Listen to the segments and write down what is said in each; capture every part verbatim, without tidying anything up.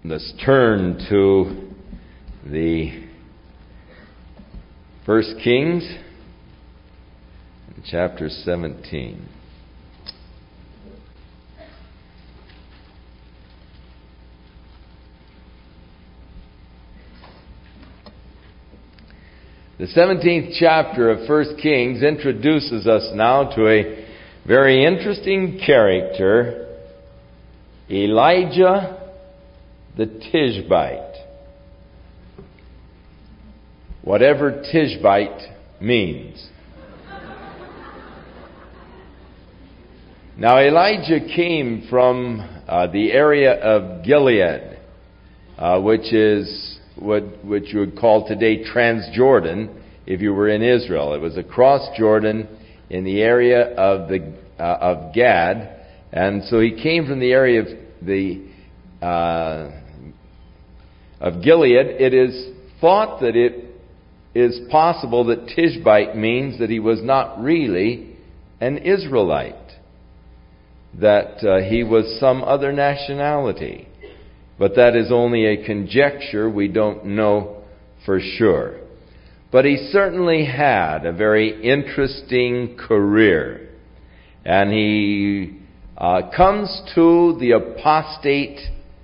Let's turn to the First Kings, chapter seventeen. The seventeenth chapter of First Kings introduces us now to a very interesting character, Elijah the Tishbite. Whatever Tishbite means. Now Elijah came from uh, the area of Gilead, uh, which is what which you would call today Transjordan if you were in Israel. It was across Jordan in the area of the uh, of Gad, and so he came from the area of the uh, of Gilead. It is thought that it is possible that Tishbite means that he was not really an Israelite, that uh, he was some other nationality. But that is only a conjecture. We don't know for sure. But he certainly had a very interesting career. And he uh, comes to the apostate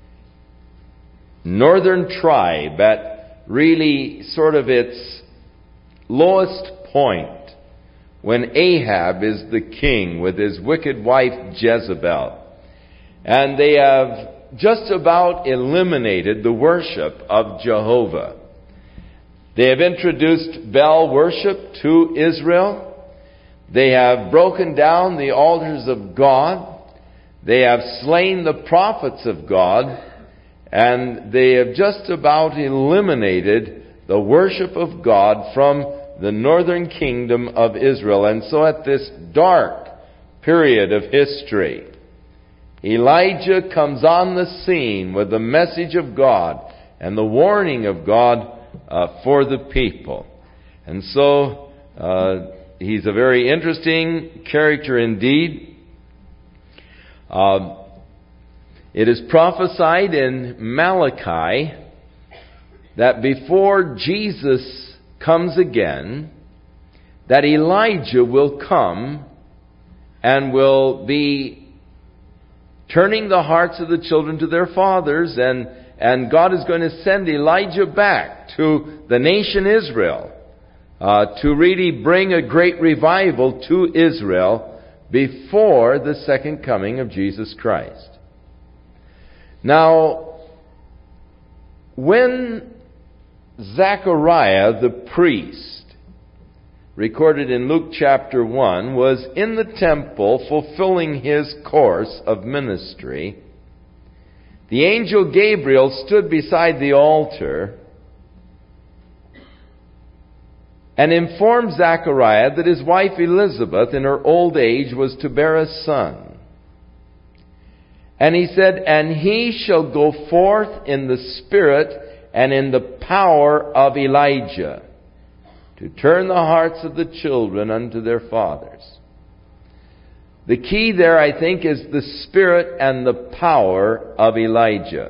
northern tribe at really sort of its lowest point when Ahab is the king with his wicked wife Jezebel. And they have just about eliminated the worship of Jehovah. They have introduced Baal worship to Israel. They have broken down the altars of God. They have slain the prophets of God. And they have just about eliminated the worship of God from the northern kingdom of Israel. And so at this dark period of history, Elijah comes on the scene with the message of God and the warning of God uh, for the people. And so uh, he's a very interesting character indeed. Uh, it is prophesied in Malachi that before Jesus comes again, that Elijah will come and will be turning the hearts of the children to their fathers, and, and God is going to send Elijah back to the nation Israel uh, to really bring a great revival to Israel before the second coming of Jesus Christ. Now, when Zechariah the priest, recorded in Luke chapter one, was in the temple fulfilling his course of ministry, the angel Gabriel stood beside the altar and informed Zechariah that his wife Elizabeth in her old age was to bear a son. And he said, "And he shall go forth in the spirit and in the power of Elijah, to turn the hearts of the children unto their fathers." The key there, I think, is the spirit and the power of Elijah.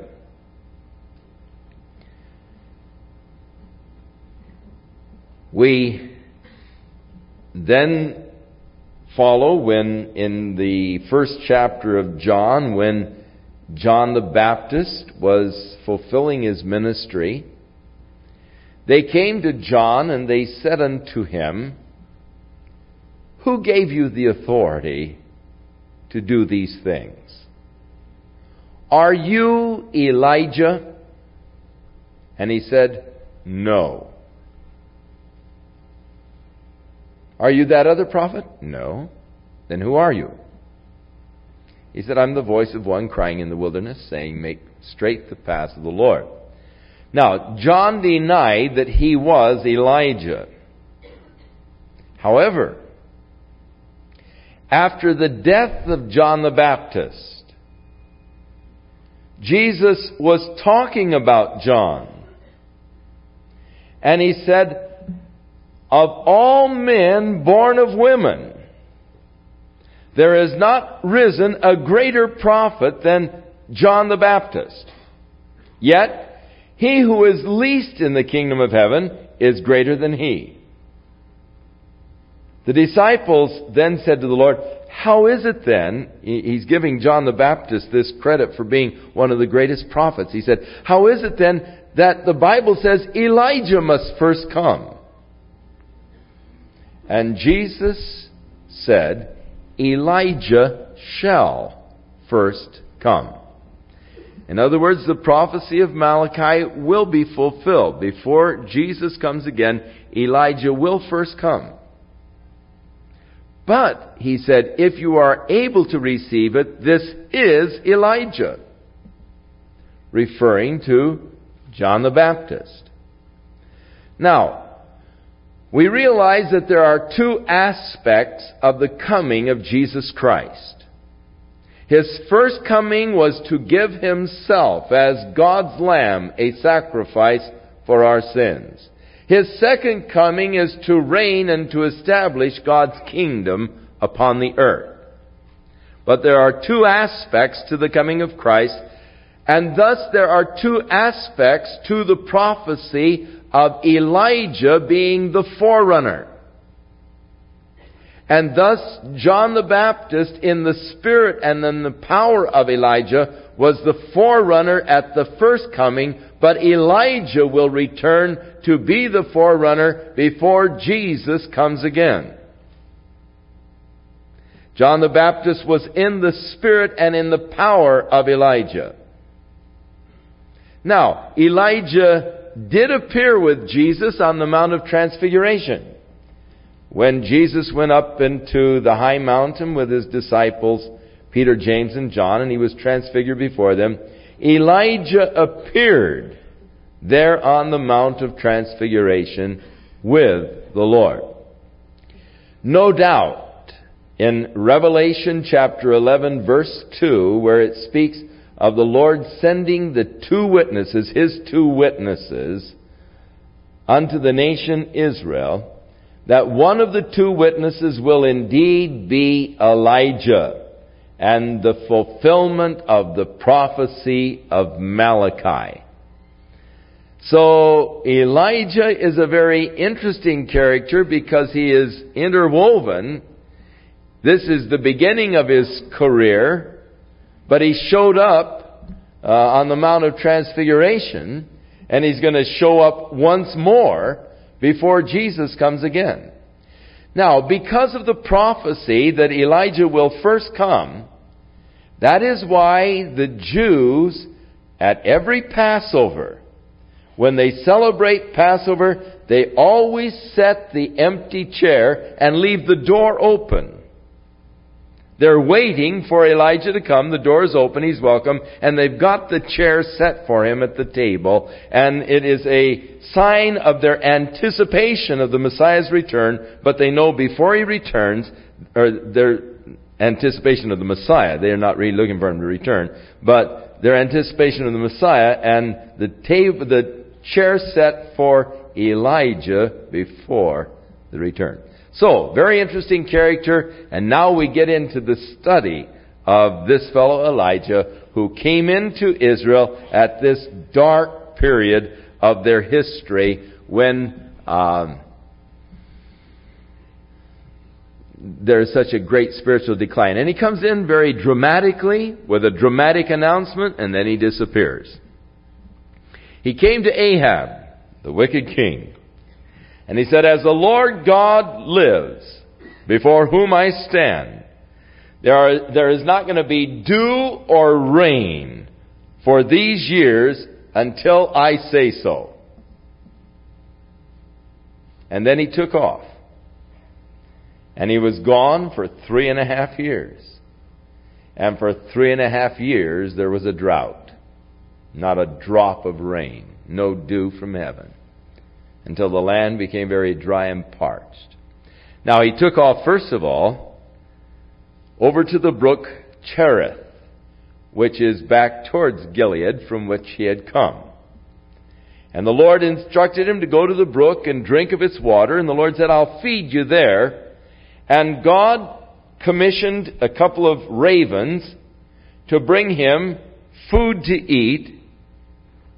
We then follow when in the first chapter of John, when John the Baptist was fulfilling his ministry, they came to John and they said unto him, "Who gave you the authority to do these things? Are you Elijah?" And he said, "No." "Are you that other prophet?" "No." "Then who are you?" He said, "I'm the voice of one crying in the wilderness, saying, make straight the path of the Lord." Now, John denied that he was Elijah. However, after the death of John the Baptist, Jesus was talking about John. And he said, "Of all men born of women, there has not risen a greater prophet than John the Baptist." Yet he who is least in the kingdom of heaven is greater than he." The disciples then said to the Lord, "How is it then," he's giving John the Baptist this credit for being one of the greatest prophets. He said, "How is it then that the Bible says Elijah must first come?" And Jesus said, "Elijah shall first come." In other words, the prophecy of Malachi will be fulfilled. Before Jesus comes again, Elijah will first come. But, he said, if you are able to receive it, this is Elijah. Referring to John the Baptist. Now, we realize that there are two aspects of the coming of Jesus Christ. His first coming was to give Himself as God's Lamb a sacrifice for our sins. His second coming is to reign and to establish God's kingdom upon the earth. But there are two aspects to the coming of Christ, and thus there are two aspects to the prophecy of Elijah being the forerunner. And thus John the Baptist, in the spirit and in the power of Elijah, was the forerunner at the first coming, but Elijah will return to be the forerunner before Jesus comes again. John the Baptist was in the spirit and in the power of Elijah. Now, Elijah did appear with Jesus on the Mount of Transfiguration. When Jesus went up into the high mountain with His disciples, Peter, James, and John, and He was transfigured before them, Elijah appeared there on the Mount of Transfiguration with the Lord. No doubt, in Revelation chapter eleven, verse two, where it speaks of the Lord sending the two witnesses, His two witnesses, unto the nation Israel, that one of the two witnesses will indeed be Elijah, and the fulfillment of the prophecy of Malachi. So Elijah is a very interesting character because he is interwoven. This is the beginning of his career, but he showed up uh, on the Mount of Transfiguration, and he's going to show up once more before Jesus comes again. Now, because of the prophecy that Elijah will first come, that is why the Jews at every Passover, when they celebrate Passover, they always set the empty chair and leave the door open. They're waiting for Elijah to come. The door is open. He's welcome. And they've got the chair set for him at the table. And it is a sign of their anticipation of the Messiah's return. But they know before He returns, or their anticipation of the Messiah. They are not really looking for Him to return. But their anticipation of the Messiah, and the table, the chair set for Elijah before the return. So, very interesting character, and now we get into the study of this fellow Elijah, who came into Israel at this dark period of their history when um, there's such a great spiritual decline. And he comes in very dramatically, with a dramatic announcement, and then he disappears. He came to Ahab, the wicked king, and he said, "As the Lord God lives, before whom I stand, there are, there is not going to be dew or rain for these years until I say so." And then he took off. And he was gone for three and a half years. And for three and a half years there was a drought. Not a drop of rain. No dew from heaven. Until the land became very dry and parched. Now he took off, first of all, over to the brook Cherith, which is back towards Gilead, from which he had come. And the Lord instructed him to go to the brook and drink of its water. And the Lord said, "I'll feed you there." And God commissioned a couple of ravens to bring him food to eat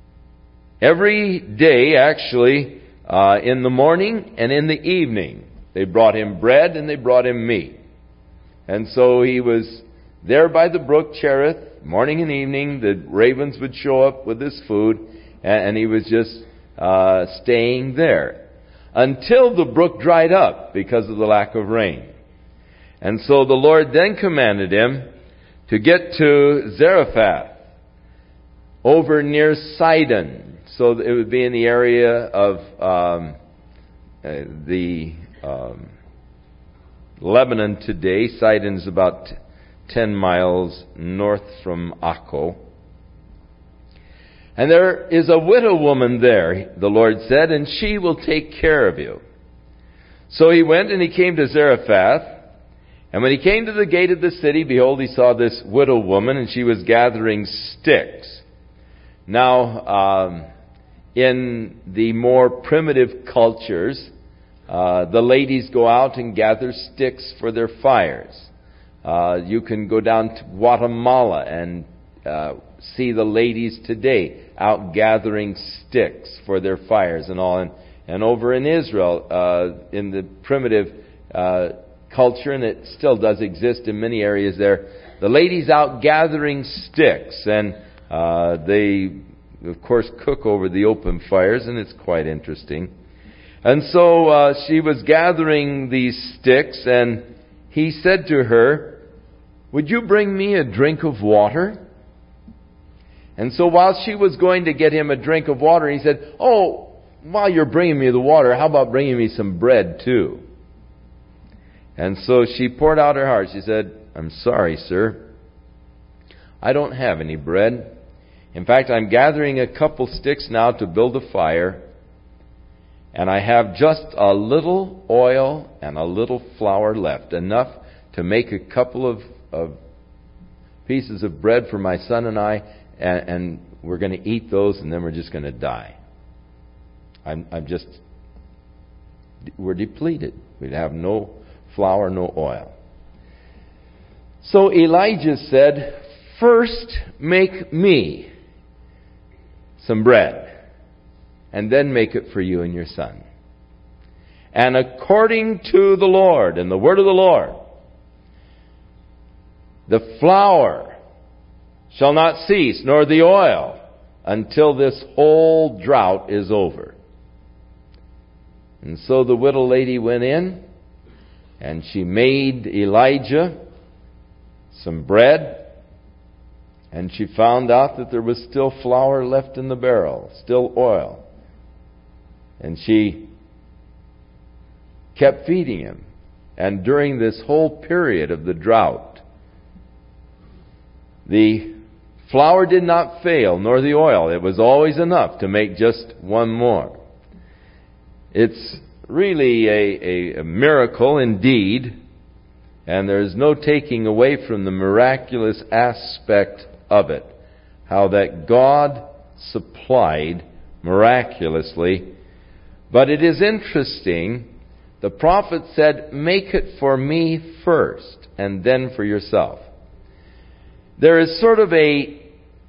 Every day, actually, uh, in the morning and in the evening, they brought him bread and they brought him meat. And so he was there by the brook Cherith, morning and evening. The ravens would show up with his food, and, and he was just uh, staying there until the brook dried up because of the lack of rain. And so the Lord then commanded him to get to Zarephath, over near Sidon. So it would be in the area of um, uh, the um, Lebanon today. Sidon is about ten miles north from Akko. And there is a widow woman there, the Lord said, and she will take care of you. So he went and he came to Zarephath. And when he came to the gate of the city, behold, he saw this widow woman, and she was gathering sticks. Now, um, in the more primitive cultures, uh, the ladies go out and gather sticks for their fires. Uh, you can go down to Guatemala and uh, see the ladies today out gathering sticks for their fires and all. And, and over in Israel, uh, in the primitive uh, culture, and it still does exist in many areas there, the ladies out gathering sticks, and uh, they, of course, cook over the open fires, and it's quite interesting. And so uh, she was gathering these sticks, and he said to her, "Would you bring me a drink of water?" And so while she was going to get him a drink of water, he said, "Oh, while you're bringing me the water, how about bringing me some bread too?" And so she poured out her heart. She said, "I'm sorry, sir. I don't have any bread. In fact, I'm gathering a couple sticks now to build a fire. And I have just a little oil and a little flour left. Enough to make a couple of, of pieces of bread for my son and I. And, and we're going to eat those, and then we're just going to die. I'm, I'm just, we're depleted. We have no flour, no oil." So Elijah said, "First make me some bread, and then make it for you and your son. And according to the Lord and the word of the Lord, the flour shall not cease, nor the oil, until this whole drought is over." And so the widow lady went in, and she made Elijah some bread, and she found out that there was still flour left in the barrel, still oil. And she kept feeding him. And during this whole period of the drought, the flour did not fail, nor the oil. It was always enough to make just one more. It's really a, a, a miracle indeed, and there's no taking away from the miraculous aspect of it, how that God supplied miraculously. But it is interesting, the prophet said, "Make it for me first, and then for yourself." There is sort of a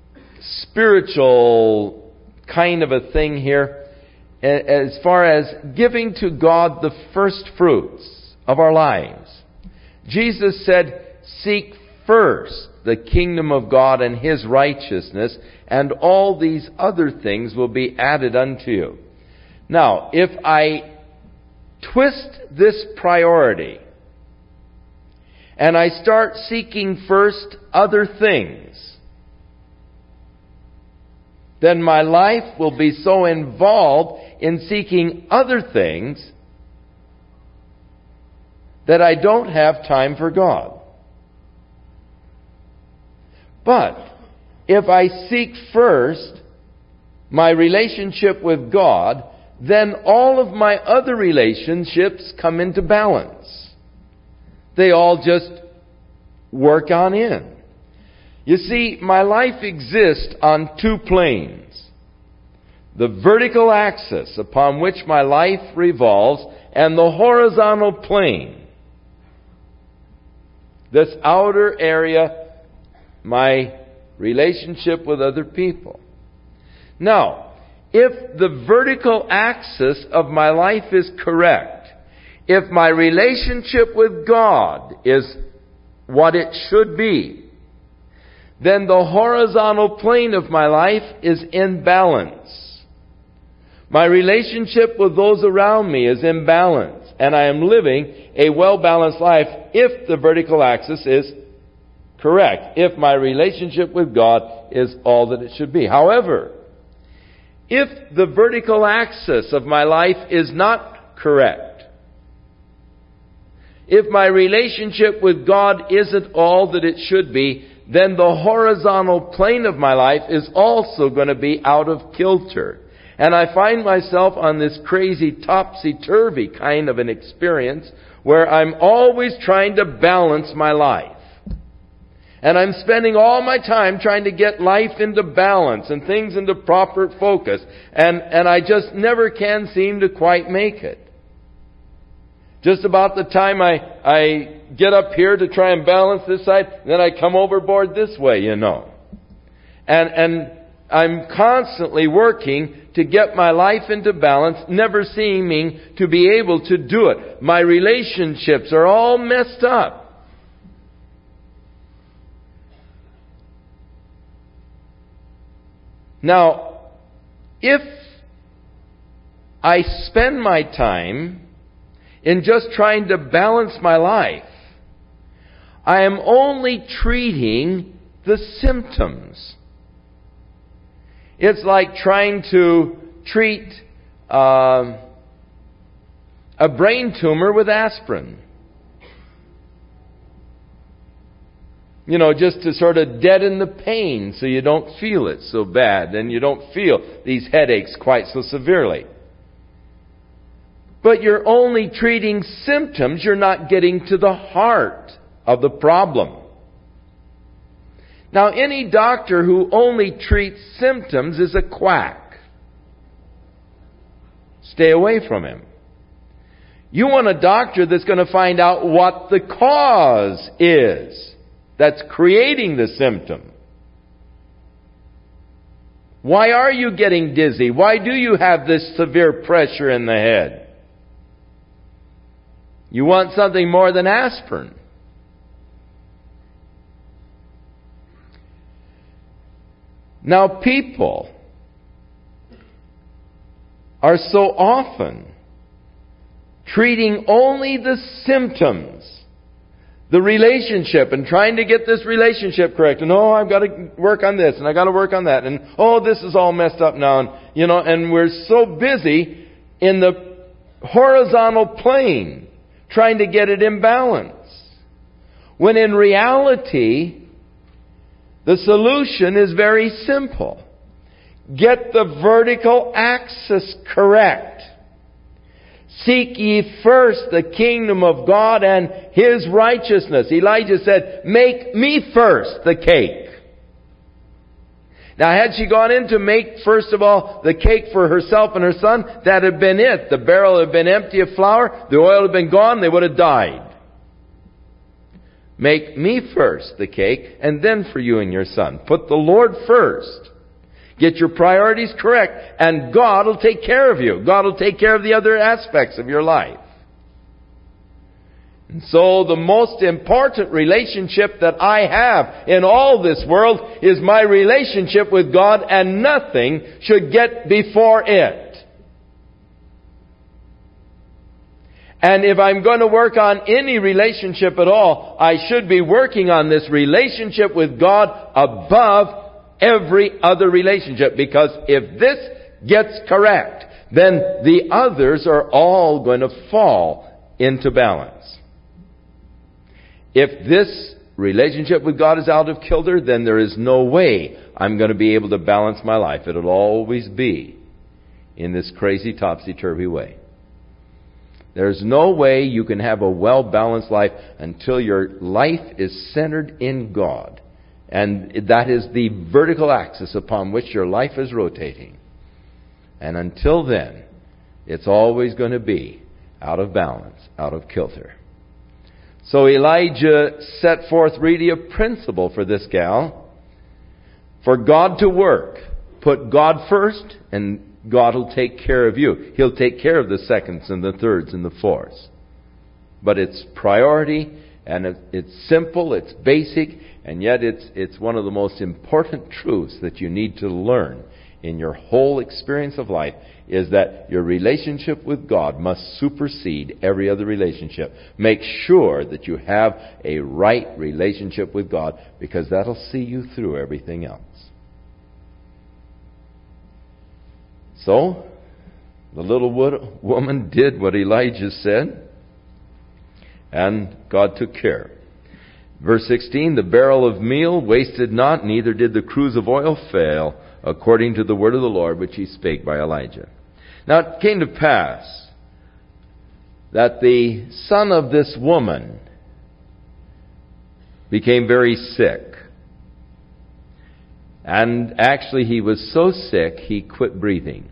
spiritual kind of a thing here, as far as giving to God the first fruits of our lives. Jesus said, "Seek first the kingdom of God and His righteousness, and all these other things will be added unto you." Now, if I twist this priority, and I start seeking first other things, then my life will be so involved in seeking other things that I don't have time for God. But if I seek first my relationship with God, then all of my other relationships come into balance. They all just work on in. You see, my life exists on two planes. The vertical axis upon which my life revolves, and the horizontal plane. This outer area, my relationship with other people. Now, if the vertical axis of my life is correct, if my relationship with God is what it should be, then the horizontal plane of my life is in balance. My relationship with those around me is in balance, and I am living a well-balanced life if the vertical axis is correct, if my relationship with God is all that it should be. However, if the vertical axis of my life is not correct, if my relationship with God isn't all that it should be, then the horizontal plane of my life is also going to be out of kilter. And I find myself on this crazy topsy-turvy kind of an experience where I'm always trying to balance my life. And I'm spending all my time trying to get life into balance and things into proper focus. And, and I just never can seem to quite make it. Just about the time I, I get up here to try and balance this side, then I come overboard this way, you know. And, and I'm constantly working to get my life into balance, never seeming to be able to do it. My relationships are all messed up. Now, if I spend my time in just trying to balance my life, I am only treating the symptoms. It's like trying to treat uh, a brain tumor with aspirin. You know, just to sort of deaden the pain so you don't feel it so bad and you don't feel these headaches quite so severely. But you're only treating symptoms. You're not getting to the heart of the problem. Now, any doctor who only treats symptoms is a quack. Stay away from him. You want a doctor that's going to find out what the cause is that's creating the symptom. Why are you getting dizzy? Why do you have this severe pressure in the head? You want something more than aspirin. Now, people are so often treating only the symptoms, the relationship, and trying to get this relationship correct. And, oh, I've got to work on this, and I've got to work on that. And, oh, this is all messed up now. And, you know, and we're so busy in the horizontal plane trying to get it in balance. When in reality, the solution is very simple. Get the vertical axis correct. Seek ye first the kingdom of God and His righteousness. Elijah said, make me first the cake. Now, had she gone in to make, first of all, the cake for herself and her son, that had been it. The barrel had been empty of flour. The oil had been gone. They would have died. Make me first the cake, and then for you and your son. Put the Lord first. Get your priorities correct, and God will take care of you. God will take care of the other aspects of your life. And so the most important relationship that I have in all this world is my relationship with God, and nothing should get before it. And if I'm going to work on any relationship at all, I should be working on this relationship with God above every other relationship. Because if this gets correct, then the others are all going to fall into balance. If this relationship with God is out of kilter, then there is no way I'm going to be able to balance my life. It'll always be in this crazy topsy-turvy way. There's no way you can have a well-balanced life until your life is centered in God. And that is the vertical axis upon which your life is rotating. And until then, it's always going to be out of balance, out of kilter. So Elijah set forth really a principle for this gal. For God to work, put God first and God will take care of you. He'll take care of the seconds and the thirds and the fourths. But it's priority, and it's simple, it's basic, and yet it's it's one of the most important truths that you need to learn in your whole experience of life, is that your relationship with God must supersede every other relationship. Make sure that you have a right relationship with God, because that'll see you through everything else. So, the little woman did what Elijah said, and God took care. Verse sixteen, the barrel of meal wasted not, neither did the cruse of oil fail, according to the word of the Lord which he spake by Elijah. Now it came to pass that the son of this woman became very sick. And actually he was so sick he quit breathing.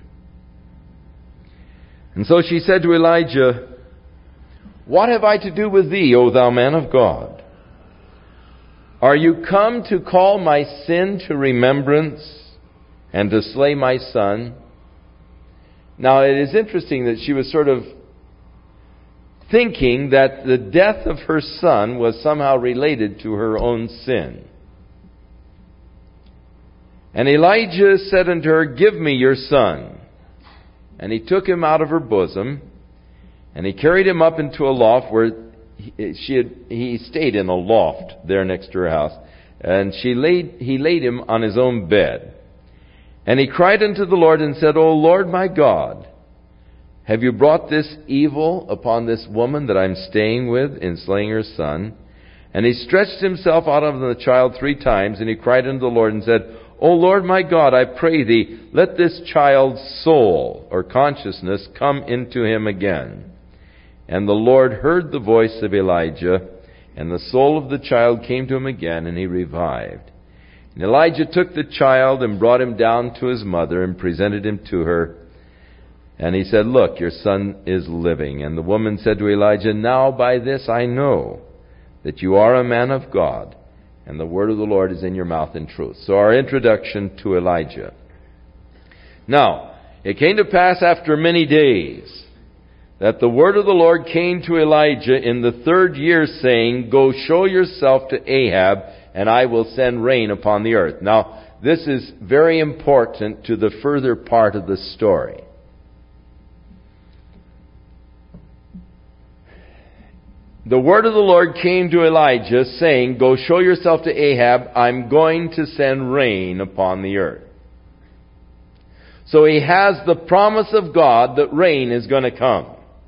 And so she said to Elijah, "What have I to do with thee, O thou man of God? Are you come to call my sin to remembrance and to slay my son?" Now it is interesting that she was sort of thinking that the death of her son was somehow related to her own sin. And Elijah said unto her, "Give me your son." And he took him out of her bosom, and he carried him up into a loft where she had, he stayed in a loft there next to her house. And she laid, he laid him on his own bed. And he cried unto the Lord and said, "O Lord my God, have you brought this evil upon this woman that I'm staying with in slaying her son?" And he stretched himself out on the child three times, and he cried unto the Lord and said, "O Lord my God, I pray thee, let this child's soul or consciousness come into him again." And the Lord heard the voice of Elijah, and the soul of the child came to him again, and he revived. And Elijah took the child and brought him down to his mother and presented him to her. And he said, "Look, your son is living." And the woman said to Elijah, "Now by this I know that you are a man of God, and the word of the Lord is in your mouth in truth." So our introduction to Elijah. Now, it came to pass after many days that the word of the Lord came to Elijah in the third year, saying, "Go show yourself to Ahab, and I will send rain upon the earth." Now, this is very important to the further part of the story. The word of the Lord came to Elijah, saying, "Go show yourself to Ahab, I'm going to send rain upon the earth." So he has the promise of God that rain is going to come.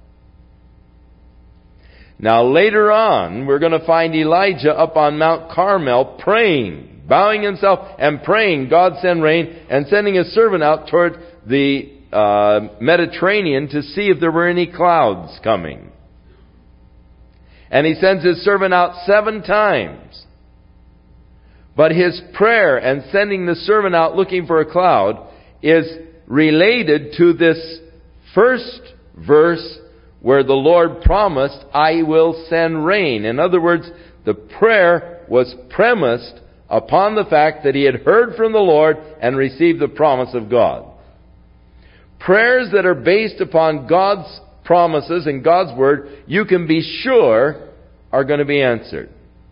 Now later on, we're going to find Elijah up on Mount Carmel praying, bowing himself and praying, "God send rain," and sending his servant out toward the uh, Mediterranean to see if there were any clouds coming. And he sends his servant out seven times. But his prayer and sending the servant out looking for a cloud is related to this first verse where the Lord promised, "I will send rain." In other words, the prayer was premised upon the fact that he had heard from the Lord and received the promise of God. Prayers that are based upon God's promises and God's word, you can be sure are going to be answered.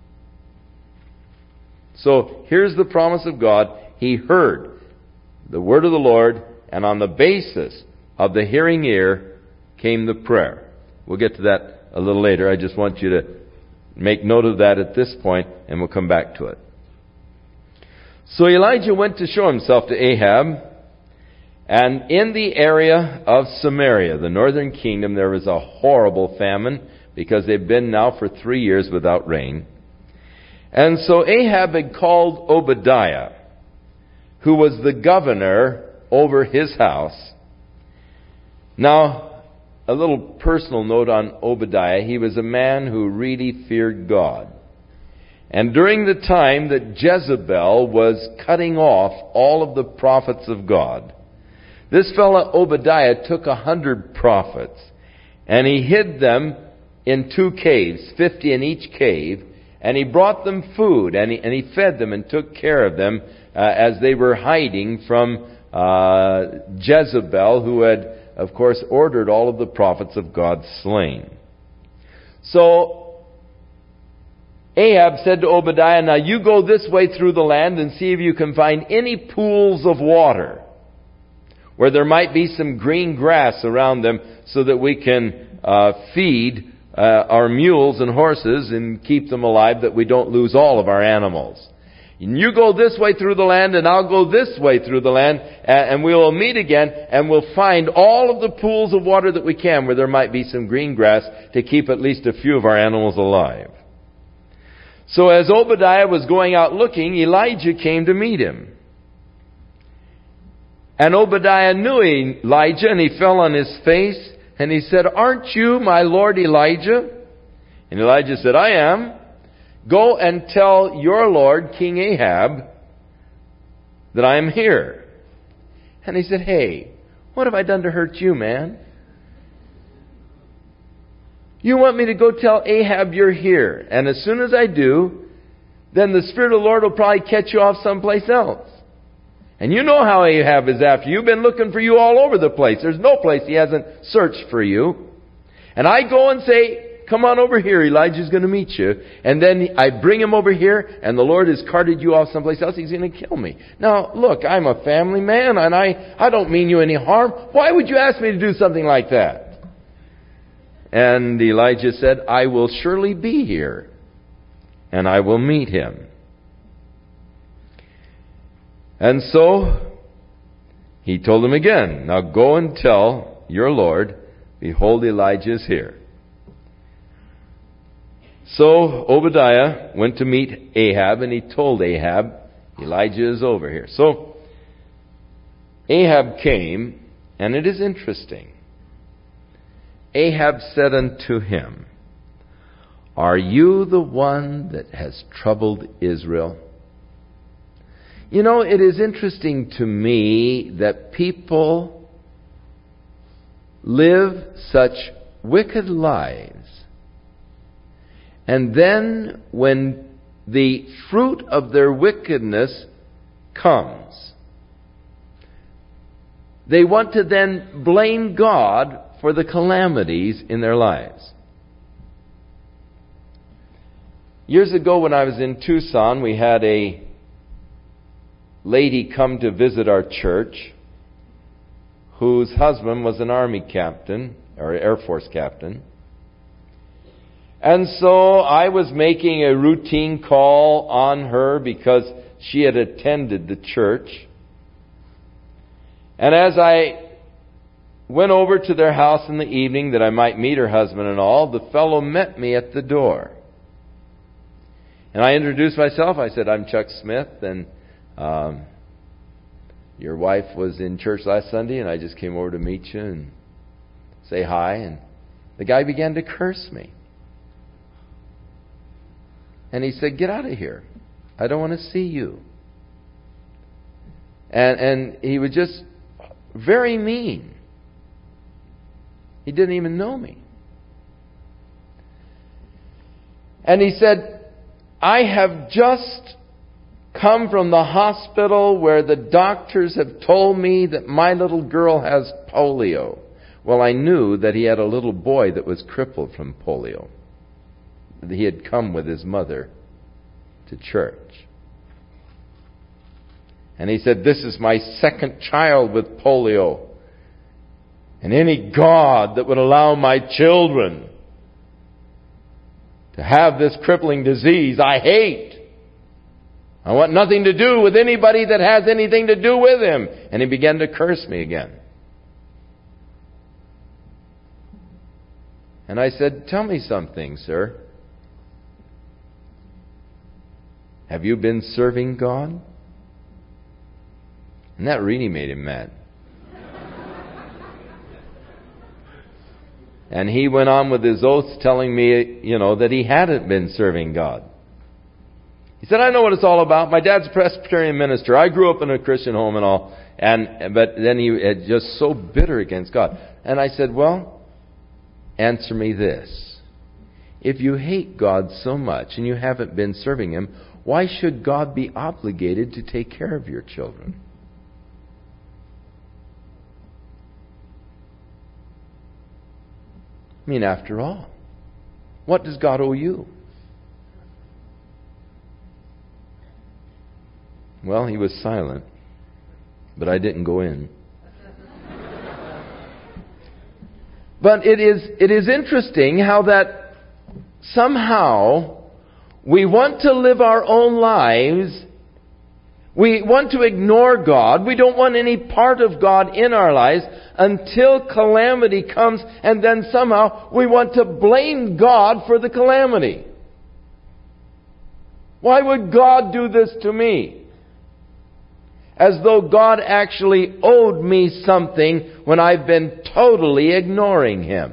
So here's the promise of God. He heard the word of the Lord, and on the basis of the hearing ear came the prayer. We'll get to that a little later. I just want you to make note of that at this point, and we'll come back to it. So Elijah went to show himself to Ahab. And in the area of Samaria, the northern kingdom, there was a horrible famine, because they've been now for three years without rain. And so Ahab had called Obadiah, who was the governor over his house. Now, a little personal note on Obadiah. He was a man who really feared God. And during the time that Jezebel was cutting off all of the prophets of God, this fellow Obadiah took a hundred prophets, and he hid them in two caves, fifty in each cave, and he brought them food, and he, and he fed them and took care of them uh, as they were hiding from uh, Jezebel, who had, of course, ordered all of the prophets of God slain. So Ahab said to Obadiah, "Now you go this way through the land and see if you can find any pools of water where there might be some green grass around them so that we can uh, feed uh, our mules and horses and keep them alive, that we don't lose all of our animals. And you go this way through the land and I'll go this way through the land, and we will meet again and we'll find all of the pools of water that we can where there might be some green grass to keep at least a few of our animals alive." So as Obadiah was going out looking, Elijah came to meet him. And Obadiah knew Elijah, and he fell on his face, and he said, "Aren't you my Lord Elijah?" And Elijah said, "I am. Go and tell your Lord, King Ahab, that I am here." And he said, "Hey, what have I done to hurt you, man? You want me to go tell Ahab you're here, and as soon as I do, then the Spirit of the Lord will probably catch you off someplace else. And you know how Ahab is after you. You've been looking for you all over the place. There's no place he hasn't searched for you. And I go and say, 'Come on over here, Elijah's going to meet you.' And then I bring him over here, and the Lord has carted you off someplace else. He's going to kill me. Now, look, I'm a family man, and I, I don't mean you any harm. Why would you ask me to do something like that?" And Elijah said, "I will surely be here, and I will meet him." And so he told him again, "Now go and tell your Lord, behold, Elijah is here." So Obadiah went to meet Ahab, and he told Ahab, "Elijah is over here." So Ahab came, and it is interesting. Ahab said unto him, "Are you the one that has troubled Israel?" You know, it is interesting to me that people live such wicked lives, and then when the fruit of their wickedness comes, they want to then blame God for the calamities in their lives. Years ago when I was in Tucson, we had a lady come to visit our church whose husband was an Army captain, or Air Force captain. And so I was making a routine call on her because she had attended the church. And as I went over to their house in the evening that I might meet her husband and all, the fellow met me at the door. And I introduced myself. I said, "I'm Chuck Smith, and um, your wife was in church last Sunday, and I just came over to meet you and say hi." And the guy began to curse me. And he said, "Get out of here. I don't want to see you." And, and he was just very mean. He didn't even know me. And he said, "I have just come from the hospital where the doctors have told me that my little girl has polio." Well, I knew that he had a little boy that was crippled from polio. He had come with his mother to church. And he said, "This is my second child with polio. And any God that would allow my children to have this crippling disease, I hate. I want nothing to do with anybody that has anything to do with him." And he began to curse me again. And I said, "Tell me something, sir. Have you been serving God?" And that really made him mad. And he went on with his oaths telling me, you know, that he hadn't been serving God. He said, "I know what it's all about. My dad's a Presbyterian minister. I grew up in a Christian home and all." And but then he had just so bitter against God. And I said, "Well, answer me this. If you hate God so much and you haven't been serving Him, why should God be obligated to take care of your children?" I mean, after all, what does God owe you? Well, he was silent, but I didn't go in. But it is, it is interesting how that somehow we want to live our own lives. We want to ignore God. We don't want any part of God in our lives until calamity comes, and then somehow we want to blame God for the calamity. Why would God do this to me? As though God actually owed me something when I've been totally ignoring Him.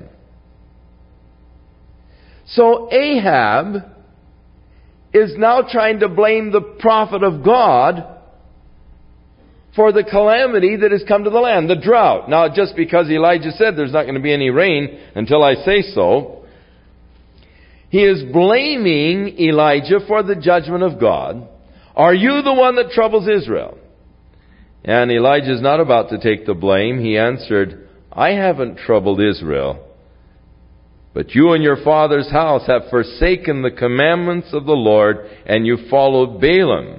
So Ahab is now trying to blame the prophet of God for the calamity that has come to the land, the drought. Now, just because Elijah said there's not going to be any rain until I say so, he is blaming Elijah for the judgment of God. Are you the one that troubles Israel? And Elijah is not about to take the blame. He answered, I haven't troubled Israel, but you and your father's house have forsaken the commandments of the Lord, and you followed Balaam.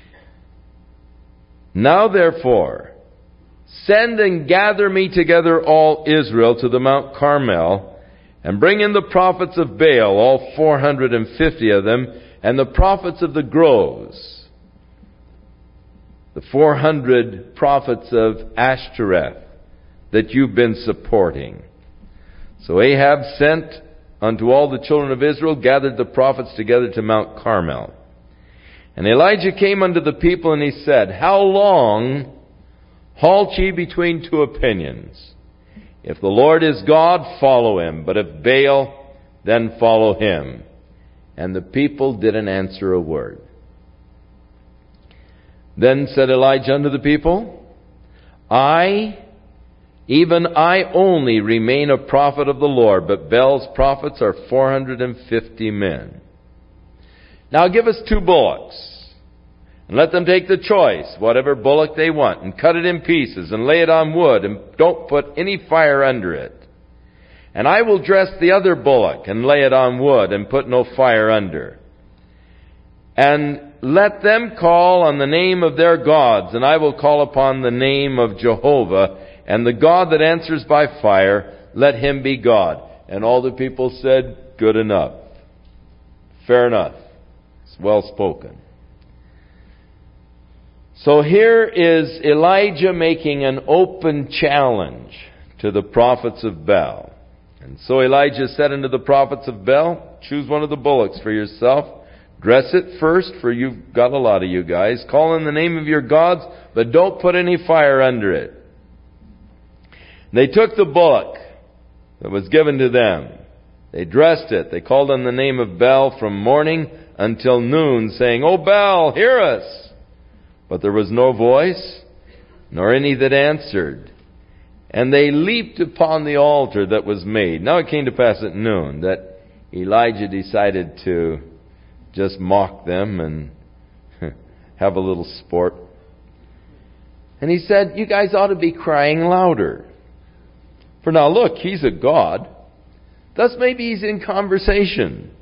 Now therefore, send and gather me together all Israel to the Mount Carmel, and bring in the prophets of Baal, all four hundred and fifty of them, and the prophets of the groves, the four hundred prophets of Ashtoreth that you've been supporting. So Ahab sent unto all the children of Israel, gathered the prophets together to Mount Carmel. And Elijah came unto the people, and he said, How long halt ye between two opinions? If the Lord is God, follow Him. But if Baal, then follow him. And the people didn't answer a word. Then said Elijah unto the people, I, even I only, remain a prophet of the Lord, but Baal's prophets are four hundred and fifty men. Now give us two bullocks, and let them take the choice, whatever bullock they want, and cut it in pieces, and lay it on wood, and don't put any fire under it. And I will dress the other bullock, and lay it on wood, and put no fire under. And let them call on the name of their gods, and I will call upon the name of Jehovah, and the God that answers by fire, let him be God. And all the people said, Good enough. Fair enough. It's well spoken. So here is Elijah making an open challenge to the prophets of Baal. And so Elijah said unto the prophets of Baal, Choose one of the bullocks for yourself. Dress it first, for you've got a lot of you guys. Call in the name of your gods, but don't put any fire under it. They took the bullock that was given to them. They dressed it. They called on the name of Baal from morning until noon, saying, O Baal, hear us! But there was no voice, nor any that answered. And they leaped upon the altar that was made. Now it came to pass at noon that Elijah decided to just mock them and have a little sport. And he said, You guys ought to be crying louder. For now look, he's a god. Thus maybe he's in conversation.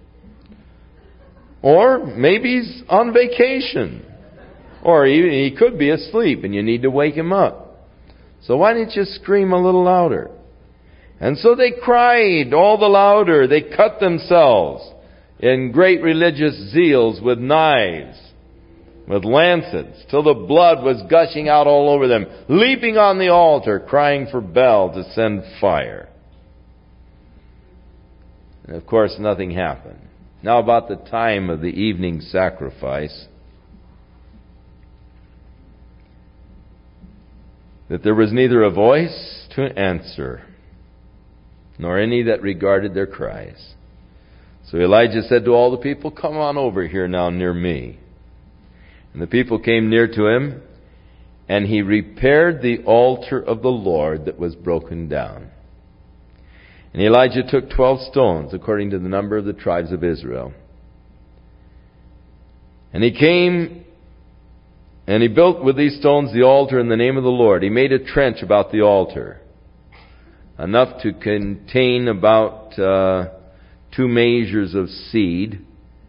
Or maybe he's on vacation. Or even he could be asleep and you need to wake him up. So why don't you scream a little louder? And so they cried all the louder. They cut themselves in great religious zeals with knives, with lancets, till the blood was gushing out all over them, leaping on the altar, crying for Baal to send fire. And of course, nothing happened. Now about the time of the evening sacrifice, that there was neither a voice to answer, nor any that regarded their cries. So Elijah said to all the people, Come on over here now near me. And the people came near to him, and he repaired the altar of the Lord that was broken down. And Elijah took twelve stones, according to the number of the tribes of Israel. And he came, and he built with these stones the altar in the name of the Lord. He made a trench about the altar, enough to contain about uh, two measures of seed.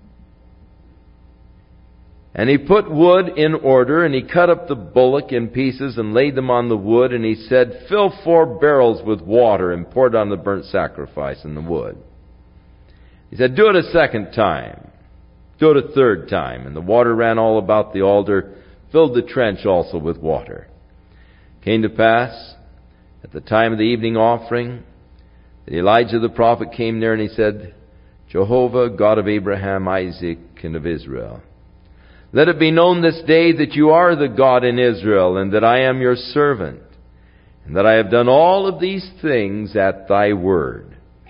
And he put wood in order, and he cut up the bullock in pieces and laid them on the wood, and he said, "Fill four barrels with water and pour it on the burnt sacrifice and the wood." He said, "Do it a second time. Do it a third time." And the water ran all about the altar, filled the trench also with water. It came to pass, at the time of the evening offering, that Elijah the prophet came near, and he said, "Jehovah, God of Abraham, Isaac, and of Israel, let it be known this day that you are the God in Israel, and that I am your servant, and that I have done all of these things at thy word.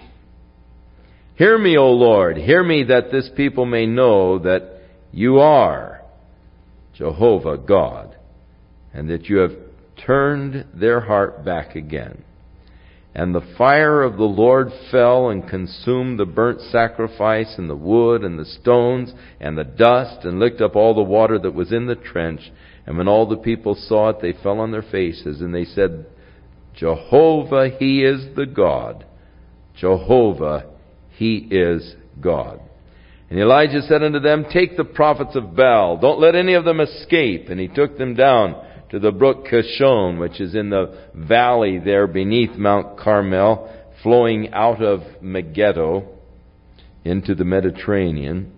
Hear me, O Lord, hear me, that this people may know that you are Jehovah God, and that you have turned their heart back again." And the fire of the Lord fell and consumed the burnt sacrifice and the wood and the stones and the dust, and licked up all the water that was in the trench. And when all the people saw it, they fell on their faces, and they said, "Jehovah, He is the God. Jehovah, He is God." And Elijah said unto them, "Take the prophets of Baal. Don't let any of them escape." And he took them down to the brook Kishon, which is in the valley there beneath Mount Carmel, flowing out of Megiddo into the Mediterranean.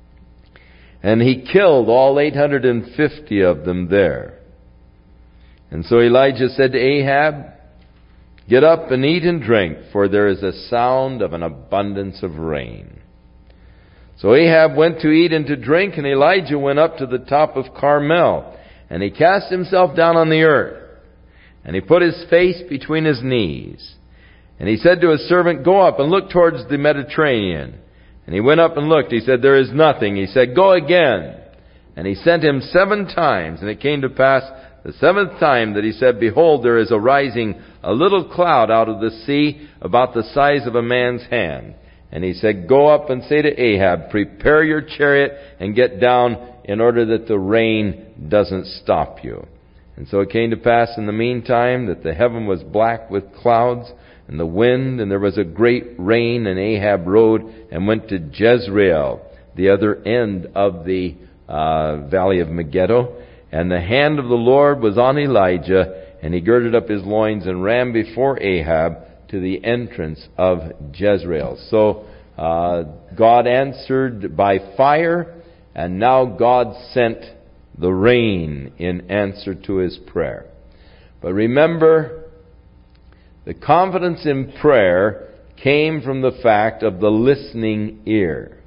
And he killed all eight hundred fifty of them there. And so Elijah said to Ahab, "Get up and eat and drink, for there is a sound of an abundance of rain." So Ahab went to eat and to drink, and Elijah went up to the top of Carmel. And he cast himself down on the earth, and he put his face between his knees. And he said to his servant, "Go up and look towards the Mediterranean." And he went up and looked. He said, "There is nothing." He said, "Go again." And he sent him seven times. And it came to pass the seventh time that he said, "Behold, there is arising a little cloud out of the sea, about the size of a man's hand." And he said, "Go up and say to Ahab, prepare your chariot and get down, in order that the rain doesn't stop you." And so it came to pass in the meantime that the heaven was black with clouds, and the wind, and there was a great rain. And Ahab rode and went to Jezreel, the other end of the uh, valley of Megiddo. And the hand of the Lord was on Elijah, and he girded up his loins and ran before Ahab to the entrance of Jezreel. So uh, God answered by fire, and now God sent the rain in answer to his prayer. But remember, the confidence in prayer came from the fact of the listening ear.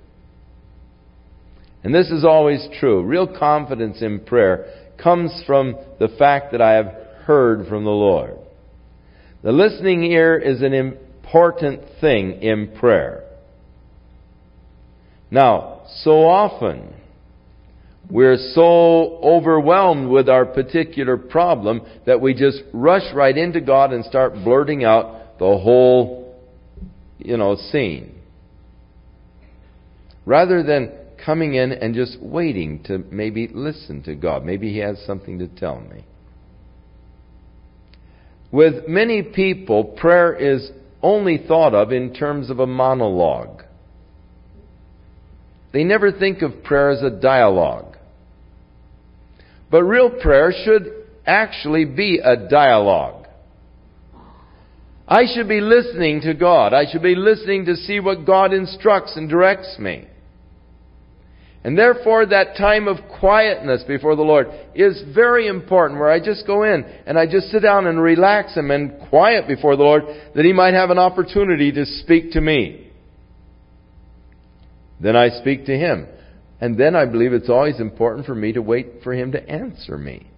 And this is always true. Real confidence in prayer comes from the fact that I have heard from the Lord. The listening ear is an important thing in prayer. Now, so often, we're so overwhelmed with our particular problem that we just rush right into God and start blurting out the whole, you know, scene. Rather than coming in and just waiting to maybe listen to God. Maybe He has something to tell me. With many people, prayer is only thought of in terms of a monologue. They never think of prayer as a dialogue. But real prayer should actually be a dialogue. I should be listening to God. I should be listening to see what God instructs and directs me. And therefore, that time of quietness before the Lord is very important, where I just go in and I just sit down and relax Him and quiet before the Lord, that He might have an opportunity to speak to me. Then I speak to Him. And then I believe it's always important for me to wait for Him to answer me.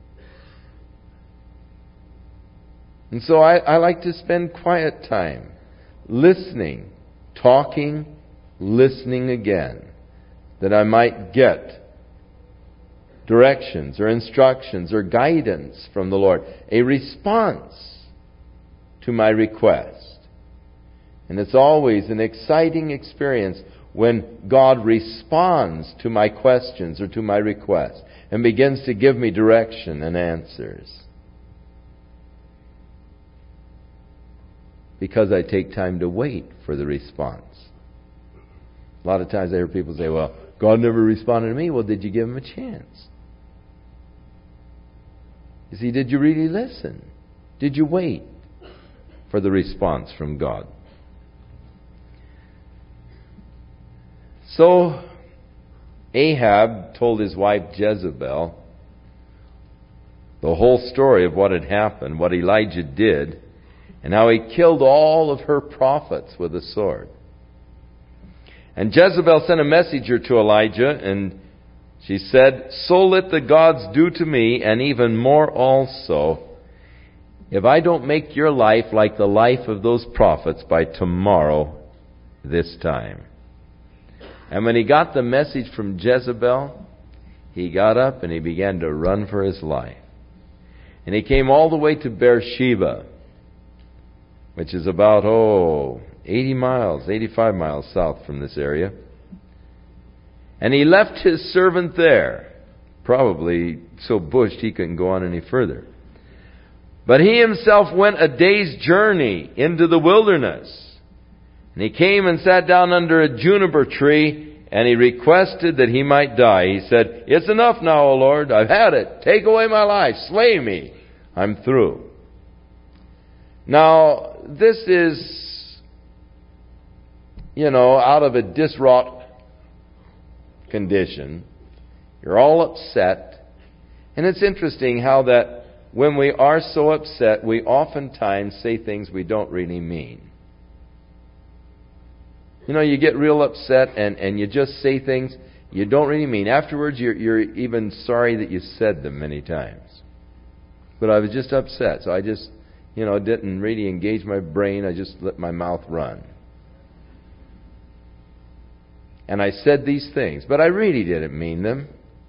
And so I, I like to spend quiet time listening, talking, listening again, that I might get directions or instructions or guidance from the Lord, a response to my request. And it's always an exciting experience when God responds to my questions or to my requests and begins to give me direction and answers. Because I take time to wait for the response. A lot of times I hear people say, well, God never responded to me. Well, did you give him a chance? You see, did you really listen? Did you wait for the response from God? So, Ahab told his wife Jezebel the whole story of what had happened, what Elijah did, and how he killed all of her prophets with a sword. And Jezebel sent a messenger to Elijah, and she said, so let the gods do to me, and even more also, if I don't make your life like the life of those prophets by tomorrow this time. And when he got the message from Jezebel, he got up and he began to run for his life. And he came all the way to Beersheba, which is about, oh, eighty miles, eighty-five miles south from this area. And he left his servant there, probably so bushed he couldn't go on any further. But he himself went a day's journey into the wilderness. And he came and sat down under a juniper tree, and he requested that he might die. He said, it's enough now, O Lord. I've had it. Take away my life. Slay me. I'm through. Now, this is, you know, out of a distraught condition. You're all upset. And it's interesting how that when we are so upset, we oftentimes say things we don't really mean. You know, you get real upset and, and you just say things you don't really mean. Afterwards, you're, you're even sorry that you said them many times. But I was just upset, so I just, you know, didn't really engage my brain. I just let my mouth run. And I said these things, but I really didn't mean them.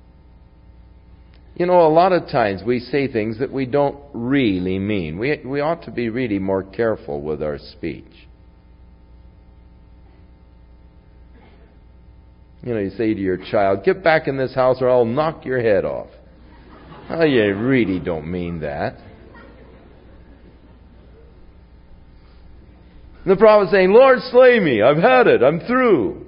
You know, a lot of times we say things that we don't really mean. We, we ought to be really more careful with our speech. You know, you say to your child, get back in this house or I'll knock your head off. Oh, you really don't mean that. And the prophet's saying, Lord, slay me. I've had it. I'm through.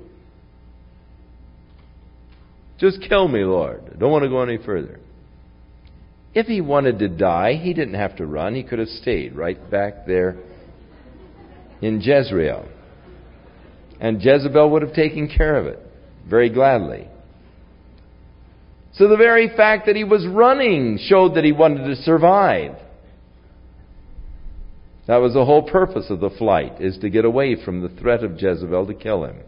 Just kill me, Lord. I don't want to go any further. If he wanted to die, he didn't have to run. He could have stayed right back there in Jezreel. And Jezebel would have taken care of it very gladly. So the very fact that he was running showed that he wanted to survive. That was the whole purpose of the flight, is to get away from the threat of Jezebel to kill him.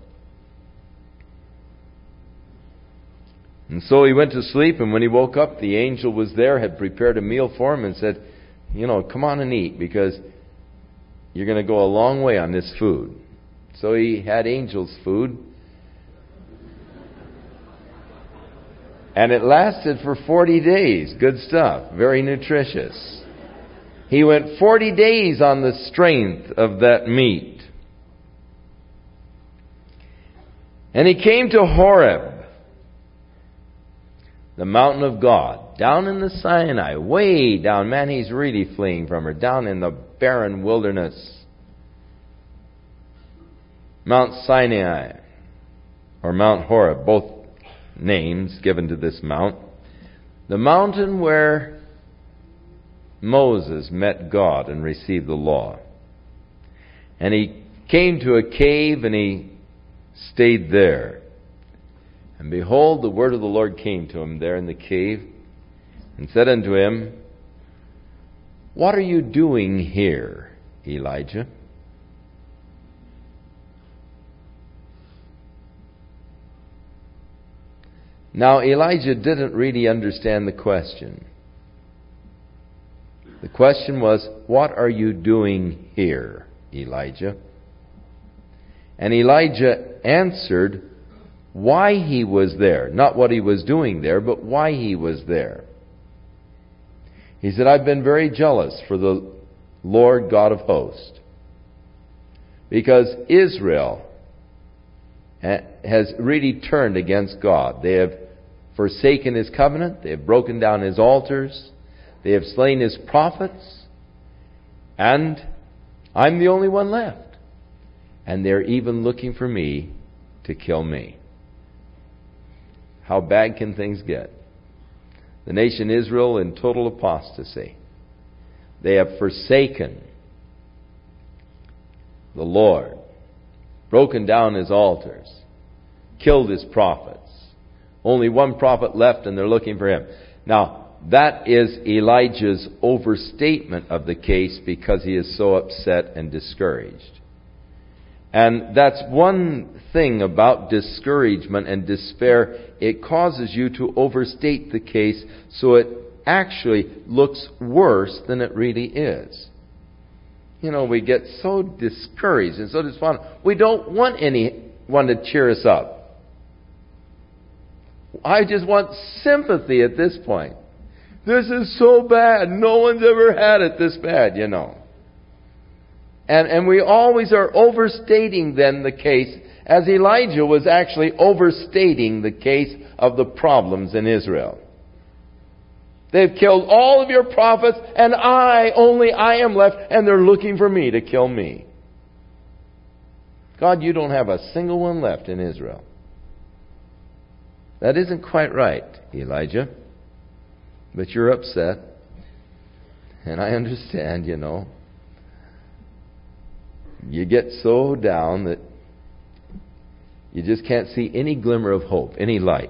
And so he went to sleep, and when he woke up, the angel was there, had prepared a meal for him, and said, you know, come on and eat, because you're going to go a long way on this food. So he had angel's food. And it lasted for forty days. Good stuff. Very nutritious. He went forty days on the strength of that meat. And he came to Horeb, the mountain of God, down in the Sinai, way down. Man, he's really fleeing from her. Down in the barren wilderness. Mount Sinai, or Mount Horeb, both names given to this mount. The mountain where Moses met God and received the law. And he came to a cave and he stayed there. And behold, the word of the Lord came to him there in the cave and said unto him, what are you doing here, Elijah? Now, Elijah didn't really understand the question. The question was, what are you doing here, Elijah? And Elijah answered why he was there. Not what he was doing there, but why he was there. He said, I've been very jealous for the Lord God of hosts, because Israel has really turned against God. They have forsaken His covenant. They have broken down His altars. They have slain His prophets. And I'm the only one left. And they're even looking for me to kill me. How bad can things get? The nation Israel in total apostasy. They have forsaken the Lord, broken down His altars, killed His prophets. Only one prophet left and they're looking for him. Now, that is Elijah's overstatement of the case because he is so upset and discouraged. And that's one thing about discouragement and despair. It causes you to overstate the case so it actually looks worse than it really is. You know, we get so discouraged and so despondent. We don't want anyone to cheer us up. I just want sympathy at this point. This is so bad. No one's ever had it this bad, you know. And and we always are overstating then the case, as Elijah was actually overstating the case of the problems in Israel. They've killed all of your prophets, and I, only I am left, and they're looking for me to kill me. God, you don't have a single one left in Israel. That isn't quite right, Elijah. But you're upset. And I understand, you know. You get so down that you just can't see any glimmer of hope, any light.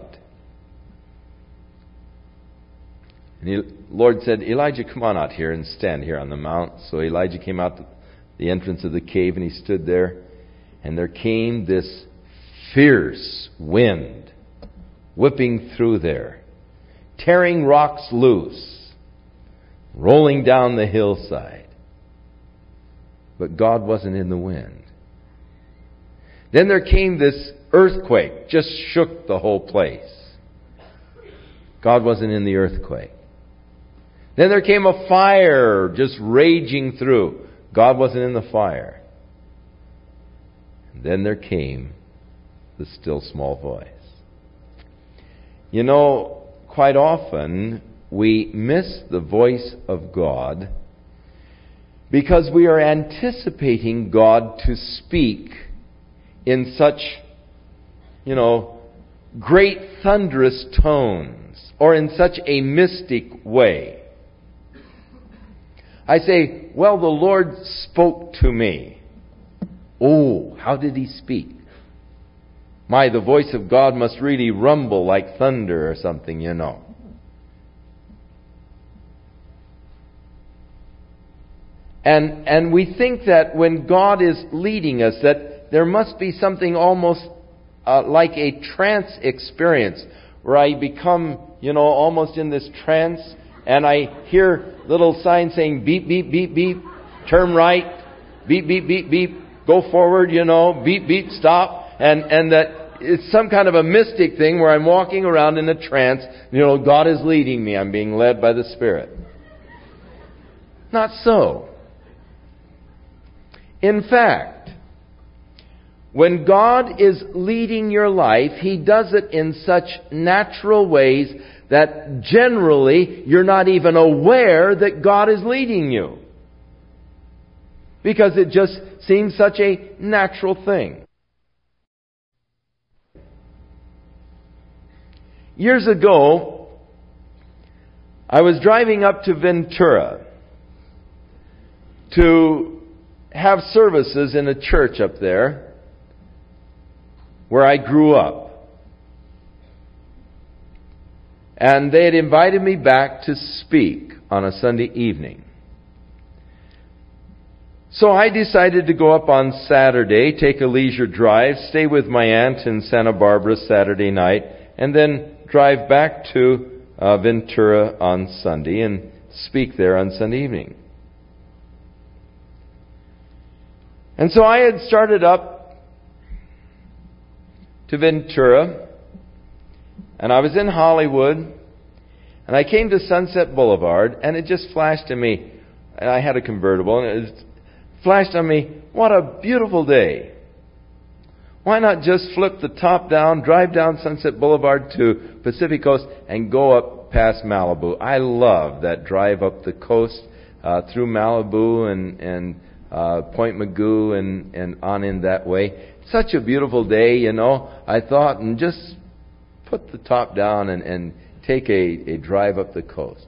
And the Lord said, Elijah, come on out here and stand here on the mount. So Elijah came out the entrance of the cave and he stood there. And there came this fierce wind whipping through there, tearing rocks loose, rolling down the hillside. But God wasn't in the wind. Then there came this earthquake, just shook the whole place. God wasn't in the earthquake. Then there came a fire just raging through. God wasn't in the fire. And then there came the still small voice. You know, quite often we miss the voice of God because we are anticipating God to speak in such, you know, great thunderous tones or in such a mystic way. I say, well, the Lord spoke to me. Oh, how did He speak? My, the voice of God must really rumble like thunder or something, you know. And and we think that when God is leading us, that there must be something almost uh, like a trance experience, where I become, you know, almost in this trance, and I hear little signs saying beep, beep, beep, beep, turn right, beep, beep, beep, beep, go forward, you know, beep, beep, stop, and and that it's some kind of a mystic thing where I'm walking around in a trance, you know, God is leading me, I'm being led by the Spirit. Not so. In fact, when God is leading your life, He does it in such natural ways that generally you're not even aware that God is leading you. Because it just seems such a natural thing. Years ago, I was driving up to Ventura to have services in a church up there where I grew up. And they had invited me back to speak on a Sunday evening. So I decided to go up on Saturday, take a leisure drive, stay with my aunt in Santa Barbara Saturday night, and then drive back to uh, Ventura on Sunday and speak there on Sunday evening. And so I had started up to Ventura, and I was in Hollywood, and I came to Sunset Boulevard, and it just flashed to me, and I had a convertible, and it flashed on me, what a beautiful day. Why not just flip the top down, drive down Sunset Boulevard to Pacific Coast, and go up past Malibu? I love that drive up the coast uh, through Malibu and, and uh, Point Magoo and, and on in that way. Such a beautiful day, you know. I thought, and just put the top down and, and take a, a drive up the coast.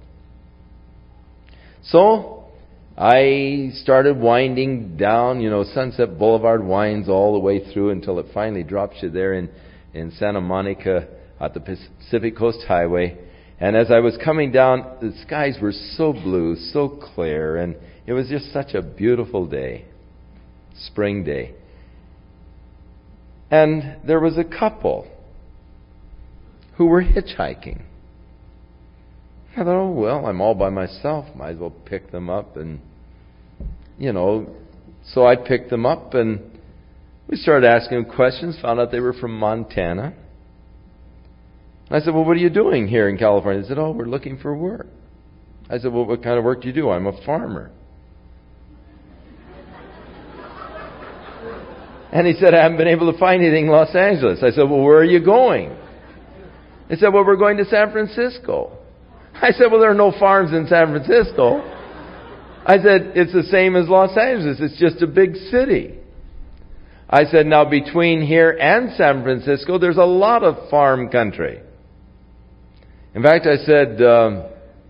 So I started winding down, you know, Sunset Boulevard winds all the way through until it finally drops you there in, in Santa Monica at the Pacific Coast Highway. And as I was coming down, the skies were so blue, so clear, and it was just such a beautiful day, spring day. And there was a couple who were hitchhiking. I thought, oh, well, I'm all by myself. Might as well pick them up. And, you know, so I picked them up and we started asking them questions, found out they were from Montana. I said, well, what are you doing here in California? They said, oh, we're looking for work. I said, well, what kind of work do you do? I'm a farmer. And he said, I haven't been able to find anything in Los Angeles. I said, well, where are you going? They said, well, we're going to San Francisco. I said, well, there are no farms in San Francisco. I said, it's the same as Los Angeles. It's just a big city. I said, now between here and San Francisco, there's a lot of farm country. In fact, I said, um,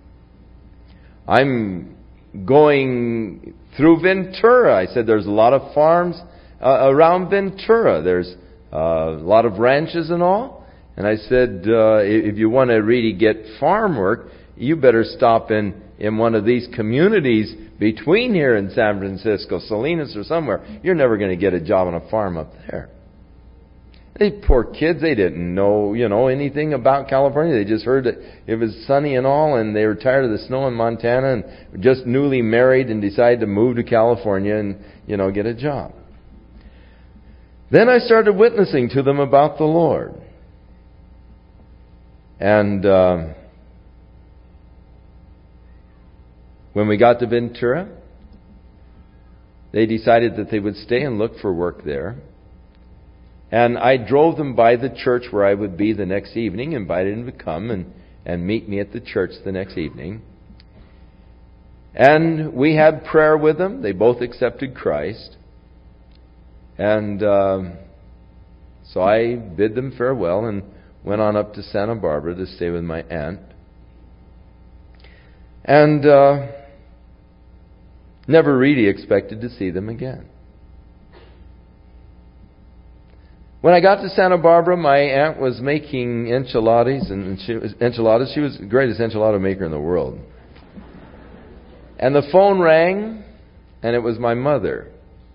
I'm going through Ventura. I said, there's a lot of farms uh, around Ventura. There's uh, a lot of ranches and all. And I said, uh, if you want to really get farm work, you better stop in, in one of these communities between here and San Francisco, Salinas or somewhere. You're never going to get a job on a farm up there. They poor kids, they didn't know, you know, anything about California. They just heard that it was sunny and all, and they were tired of the snow in Montana and just newly married and decided to move to California and, you know, get a job. Then I started witnessing to them about the Lord. And uh, when we got to Ventura, they decided that they would stay and look for work there. And I drove them by the church where I would be the next evening, invited them to come and, and meet me at the church the next evening. And we had prayer with them. They both accepted Christ. And uh, so I bid them farewell and went on up to Santa Barbara to stay with my aunt. And uh, never really expected to see them again. When I got to Santa Barbara, my aunt was making enchiladas, and she was, enchiladas. She was the greatest enchilada maker in the world. And the phone rang, and it was my mother.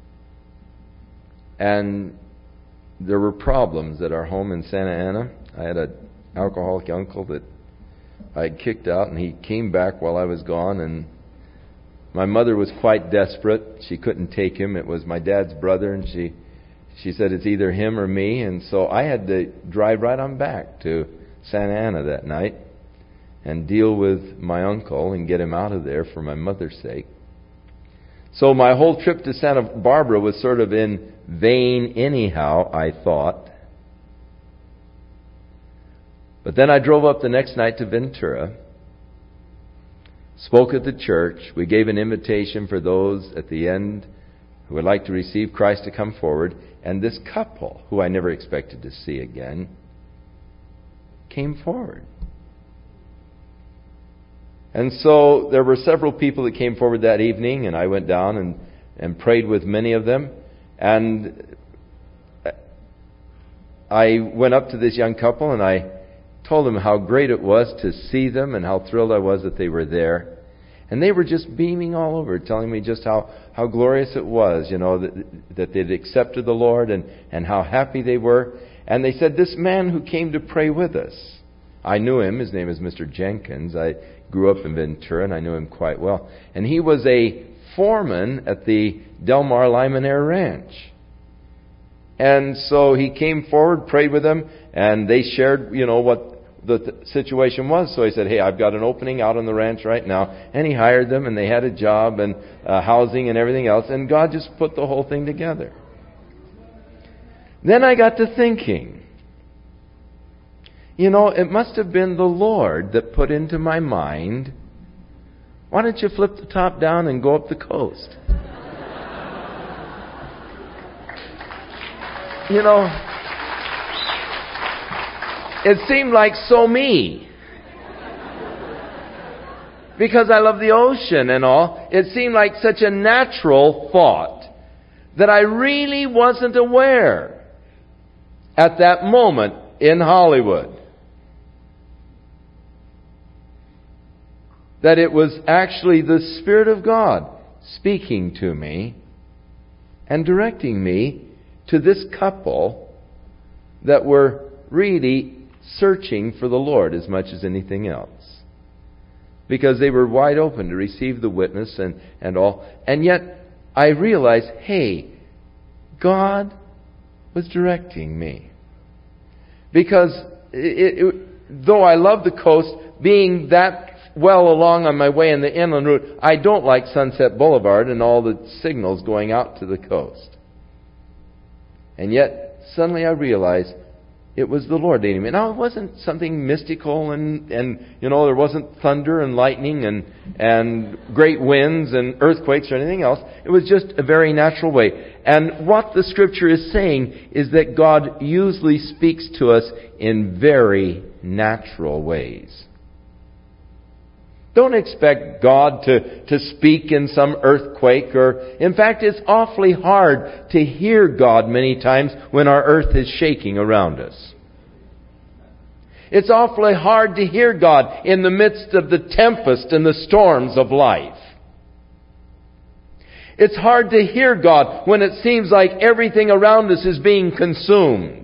And there were problems at our home in Santa Ana. I had an alcoholic uncle that I had kicked out, and he came back while I was gone, and my mother was quite desperate. She couldn't take him. It was my dad's brother, and she she said it's either him or me, and so I had to drive right on back to Santa Ana that night and deal with my uncle and get him out of there for my mother's sake. So my whole trip to Santa Barbara was sort of in vain anyhow, I thought. But then I drove up the next night to Ventura, spoke at the church. We gave an invitation for those at the end who would like to receive Christ to come forward. And this couple, who I never expected to see again, came forward. And so there were several people that came forward that evening, and I went down and, and prayed with many of them. And I went up to this young couple and I told them how great it was to see them and how thrilled I was that they were there. And they were just beaming all over, telling me just how, how glorious it was, you know, that, that they'd accepted the Lord and, and how happy they were. And they said, this man who came to pray with us, I knew him. His name is Mister Jenkins. I grew up in Ventura and I knew him quite well. And he was a foreman at the Del Mar Limonare Ranch. And so he came forward, prayed with them, and they shared, you know, what the th- situation was. So he said, hey, I've got an opening out on the ranch right now. And he hired them, and they had a job and uh, housing and everything else. And God just put the whole thing together. Then I got to thinking, you know, it must have been the Lord that put into my mind, why don't you flip the top down and go up the coast? you know, it seemed like so me. Because I love the ocean and all, it seemed like such a natural thought that I really wasn't aware at that moment in Hollywood that it was actually the Spirit of God speaking to me and directing me to this couple that were really searching for the Lord as much as anything else. Because they were wide open to receive the witness and, and all. And yet, I realized, hey, God was directing me. Because it, it, though I love the coast, being that well along on my way in the inland route, I don't like Sunset Boulevard and all the signals going out to the coast. And yet, suddenly I realized it was the Lord leading me. Now, it wasn't something mystical and, and you know, there wasn't thunder and lightning and, and great winds and earthquakes or anything else. It was just a very natural way. And what the Scripture is saying is that God usually speaks to us in very natural ways. Don't expect God to, to speak in some earthquake or... In fact, it's awfully hard to hear God many times when our earth is shaking around us. It's awfully hard to hear God in the midst of the tempest and the storms of life. It's hard to hear God when it seems like everything around us is being consumed.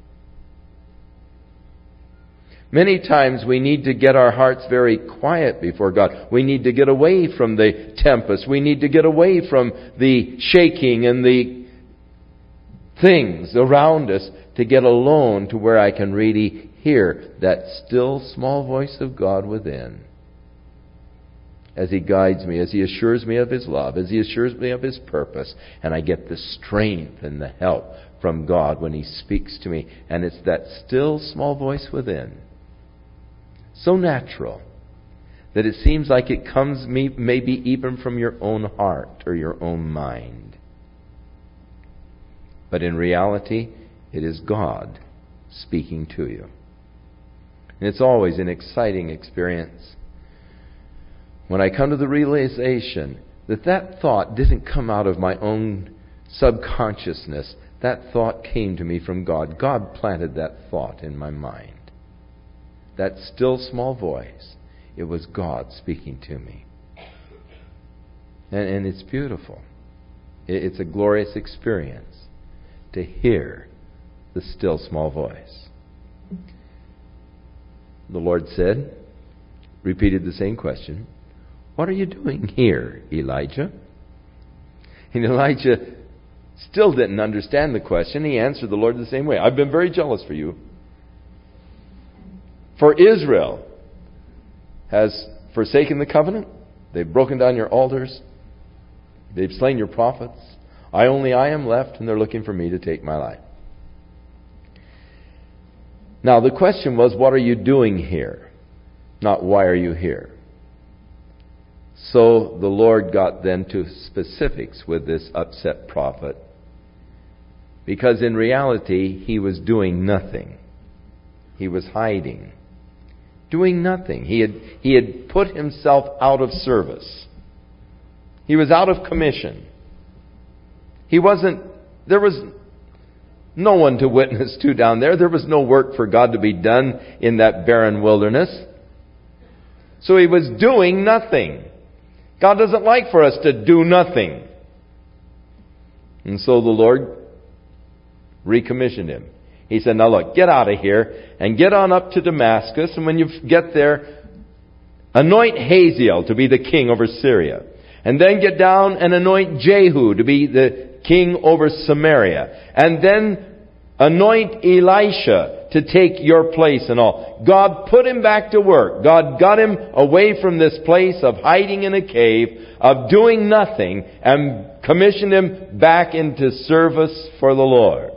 Many times we need to get our hearts very quiet before God. We need to get away from the tempest. We need to get away from the shaking and the things around us to get alone to where I can really hear that still small voice of God within. As He guides me, as He assures me of His love, as He assures me of His purpose, and I get the strength and the help from God when He speaks to me. And it's that still small voice within. So natural that it seems like it comes maybe even from your own heart or your own mind. But in reality, it is God speaking to you. And it's always an exciting experience when I come to the realization that that thought didn't come out of my own subconsciousness. That thought came to me from God. God planted that thought in my mind. That still small voice, it was God speaking to me. And, and it's beautiful. It, it's a glorious experience to hear the still small voice. The Lord said, repeated the same question, "What are you doing here, Elijah?" And Elijah still didn't understand the question. He answered the Lord the same way. "I've been very jealous for you. For Israel has forsaken the covenant. They've broken down your altars. They've slain your prophets. I only I am left, and they're looking for me to take my life." Now the question was, what are you doing here? Not why are you here? So the Lord got then to specifics with this upset prophet. Because in reality, he was doing nothing. He was hiding. Doing nothing. He had, he had put himself out of service. He was out of commission. He wasn't, there was no one to witness to down there. There was no work for God to be done in that barren wilderness. So he was doing nothing. God doesn't like for us to do nothing. And so the Lord recommissioned him. He said, "Now look, get out of here and get on up to Damascus. And when you get there, anoint Hazael to be the king over Syria. And then get down and anoint Jehu to be the king over Samaria. And then anoint Elisha to take your place and all." God put him back to work. God got him away from this place of hiding in a cave, of doing nothing, and commissioned him back into service for the Lord.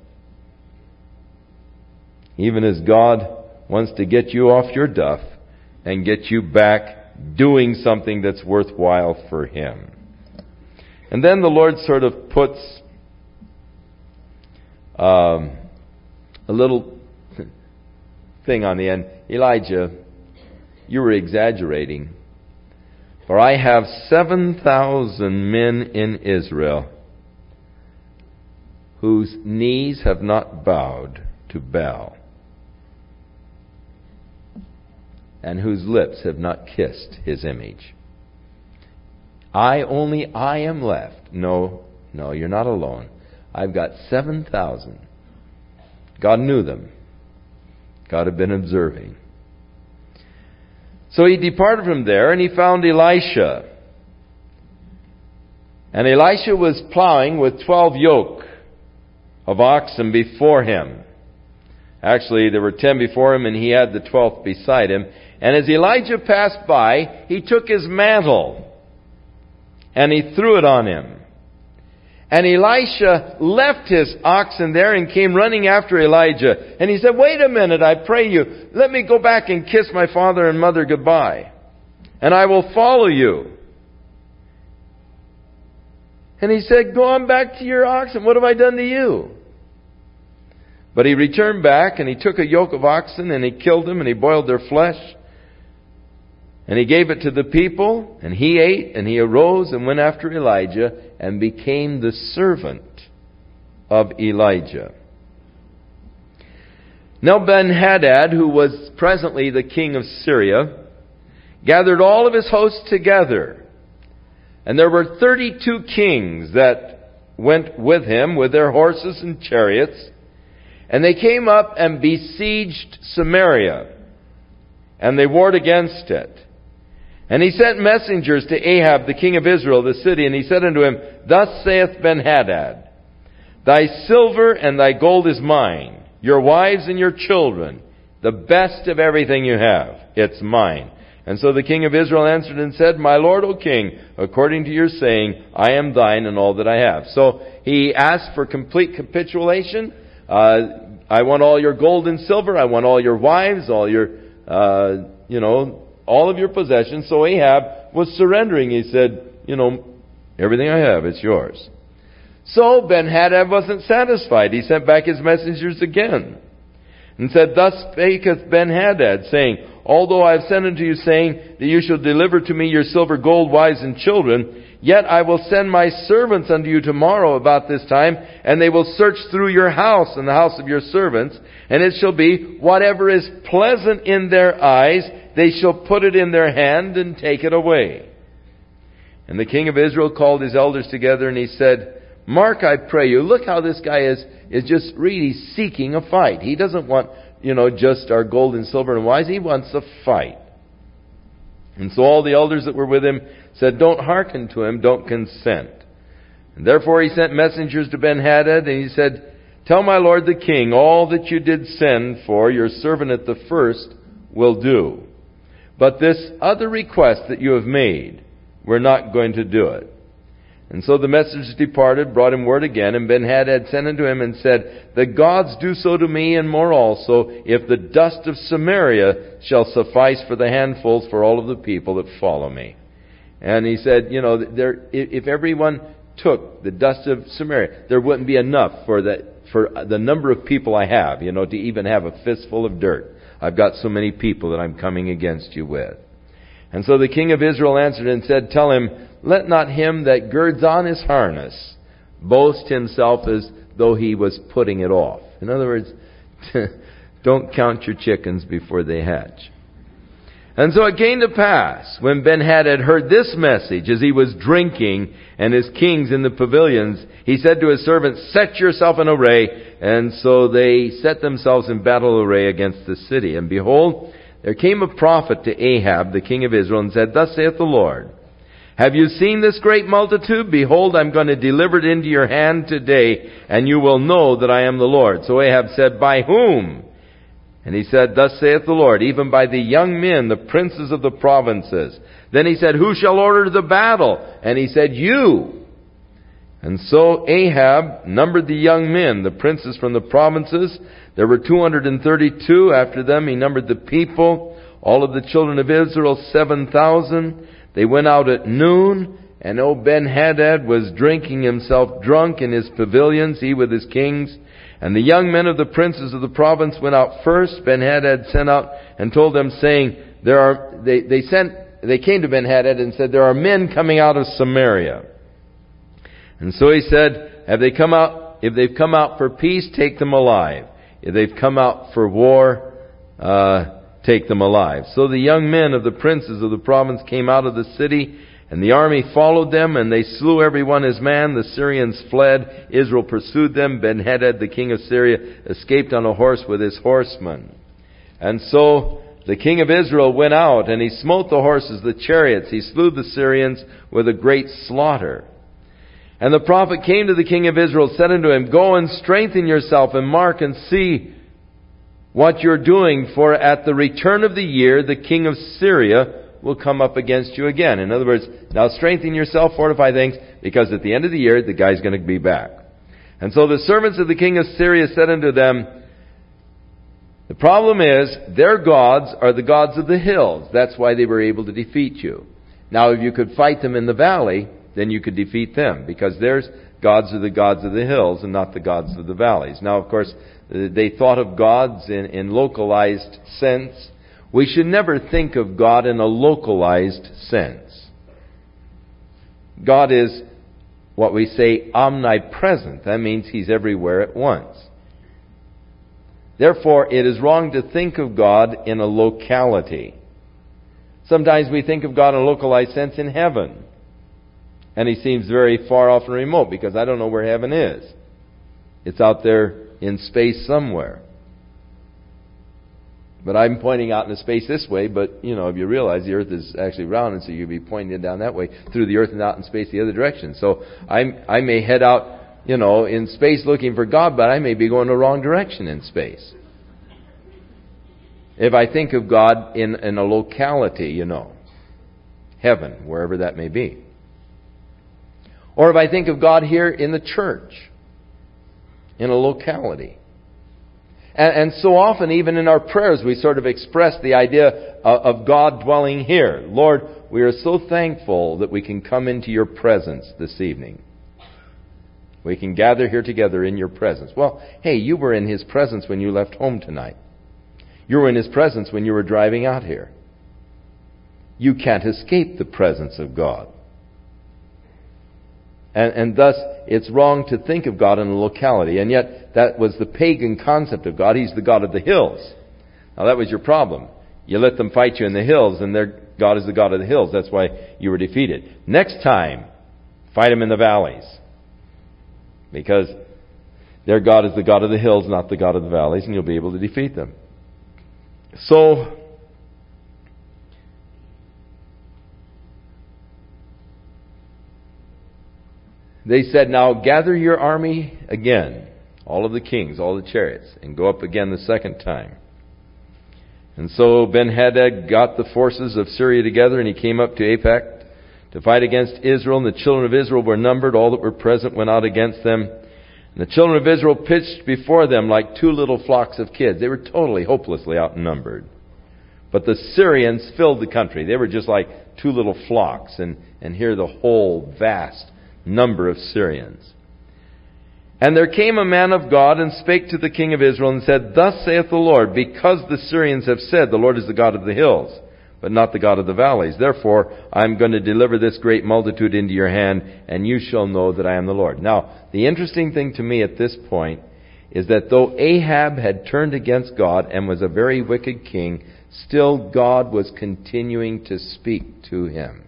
Even as God wants to get you off your duff and get you back doing something that's worthwhile for Him. And then the Lord sort of puts um, a little thing on the end. Elijah, you were exaggerating. For I have seven thousand men in Israel whose knees have not bowed to Baal, and whose lips have not kissed his image. I only I am left. No, no, you're not alone. I've got seven thousand. God knew them. God had been observing. So he departed from there, and he found Elisha. And Elisha was plowing with twelve yoke of oxen before him. Actually, there were ten before him, and he had the twelfth beside him. And as Elijah passed by, he took his mantle, and he threw it on him. And Elisha left his oxen there and came running after Elijah. And he said, wait a minute, I pray you, let me go back and kiss my father and mother goodbye, and I will follow you. And he said, go on back to your oxen. What have I done to you? But he returned back, and he took a yoke of oxen, and he killed them, and he boiled their flesh. And he gave it to the people, and he ate, and he arose and went after Elijah, and became the servant of Elijah. Now Ben-Hadad, who was presently the king of Syria, gathered all of his hosts together. And there were thirty-two kings that went with him with their horses and chariots. And they came up and besieged Samaria, and they warred against it. And he sent messengers to Ahab, the king of Israel, the city, and he said unto him, thus saith Ben-Hadad, thy silver and thy gold is mine, your wives and your children, the best of everything you have, it's mine. And so the king of Israel answered and said, my lord, O king, according to your saying, I am thine and all that I have. So he asked for complete capitulation. Uh, I want all your gold and silver. I want all your wives, all your, uh, you know, all of your possessions. So Ahab was surrendering. He said, you know, everything I have, it's yours. So Ben-Hadad wasn't satisfied. He sent back his messengers again and said, thus spaketh Ben-Hadad, saying, although I have sent unto you, saying that you shall deliver to me your silver, gold, wives, and children, yet I will send my servants unto you tomorrow about this time, and they will search through your house and the house of your servants, and it shall be, whatever is pleasant in their eyes, they shall put it in their hand and take it away. And the king of Israel called his elders together, and he said, mark, I pray you, look how this guy is, is just really seeking a fight. He doesn't want, you know, just our gold and silver and wives. He wants a fight. And so all the elders that were with him said, don't hearken to him, don't consent. And therefore he sent messengers to Ben-Hadad, and he said, tell my lord the king, all that you did send for, your servant at the first will do. But this other request that you have made, we're not going to do it. And so the messengers departed, brought him word again, and Ben-Hadad sent unto him and said, the gods do so to me and more also, if the dust of Samaria shall suffice for the handfuls for all of the people that follow me. And he said, you know, there, if everyone took the dust of Samaria, there wouldn't be enough for the, for the number of people I have, you know, to even have a fistful of dirt. I've got so many people that I'm coming against you with. And so the king of Israel answered and said, tell him, let not him that girds on his harness boast himself as though he was putting it off. In other words, don't count your chickens before they hatch. And so it came to pass, when Ben-Hadad heard this message, as he was drinking and his kings in the pavilions, he said to his servants, set yourself in array. And so they set themselves in battle array against the city. And behold, there came a prophet to Ahab, the king of Israel, and said, thus saith the Lord, have you seen this great multitude? Behold, I'm going to deliver it into your hand today, and you will know that I am the Lord. So Ahab said, by whom? And he said, thus saith the Lord, even by the young men, the princes of the provinces. Then he said, who shall order the battle? And he said, you. And so Ahab numbered the young men, the princes from the provinces. There were two hundred thirty-two. After them he numbered the people, all of the children of Israel, seven thousand. They went out at noon, and O Ben-Hadad was drinking himself drunk in his pavilions, he with his kings. And the young men of the princes of the province went out first. Ben-Hadad sent out and told them, saying, there are, they, they sent, they came to Ben-Hadad and said, there are men coming out of Samaria. And so he said, have they come out, if they've come out for peace, take them alive. If they've come out for war, uh, take them alive. So the young men of the princes of the province came out of the city, and the army followed them, and they slew every one his man. The Syrians fled. Israel pursued them. Ben-Hadad, the king of Syria, escaped on a horse with his horsemen. And so the king of Israel went out, and he smote the horses, the chariots. He slew the Syrians with a great slaughter. And the prophet came to the king of Israel, said unto him, go and strengthen yourself, and mark and see what you're doing, for at the return of the year the king of Syria will come up against you again. In other words, now strengthen yourself, fortify things, because at the end of the year the guy's going to be back. And so the servants of the king of Syria said unto them, the problem is, their gods are the gods of the hills. That's why they were able to defeat you. Now if you could fight them in the valley, then you could defeat them, because their gods are the gods of the hills and not the gods of the valleys. Now, of course, they thought of gods in, in localized sense. We should never think of God in a localized sense. God is what we say omnipresent. That means He's everywhere at once. Therefore, it is wrong to think of God in a locality. Sometimes we think of God in a localized sense in heaven. And He seems very far off and remote, because I don't know where heaven is. It's out there in space somewhere. But I'm pointing out into space this way, but, you know, if you realize the earth is actually round, and so you'll be pointing down that way through the earth and out in space the other direction. So I'm, I may head out, you know, in space looking for God, but I may be going the wrong direction in space. If I think of God in, in a locality, you know, heaven, wherever that may be. Or if I think of God here in the church, in a locality. And, and so often, even in our prayers, we sort of express the idea of, of God dwelling here. Lord, we are so thankful that we can come into your presence this evening. We can gather here together in your presence. Well, hey, you were in His presence when you left home tonight. You were in His presence when you were driving out here. You can't escape the presence of God. And, and thus, it's wrong to think of God in a locality. And yet, that was the pagan concept of God. He's the God of the hills. Now, that was your problem. You let them fight you in the hills, and their God is the God of the hills. That's why you were defeated. Next time, fight them in the valleys. Because their God is the God of the hills, not the God of the valleys, and you'll be able to defeat them. So, they said, now gather your army again, all of the kings, all the chariots, and go up again the second time. And so Ben-Hadad got the forces of Syria together, and he came up to Aphek to fight against Israel. And the children of Israel were numbered. All that were present went out against them. And the children of Israel pitched before them like two little flocks of kids. They were totally, hopelessly outnumbered. But the Syrians filled the country. They were just like two little flocks. And, and here the whole vast number of Syrians. And there came a man of God and spake to the king of Israel and said, thus saith the Lord, because the Syrians have said, the Lord is the God of the hills, but not the God of the valleys. Therefore, I am going to deliver this great multitude into your hand, and you shall know that I am the Lord. Now, the interesting thing to me at this point is that though Ahab had turned against God and was a very wicked king, still God was continuing to speak to him.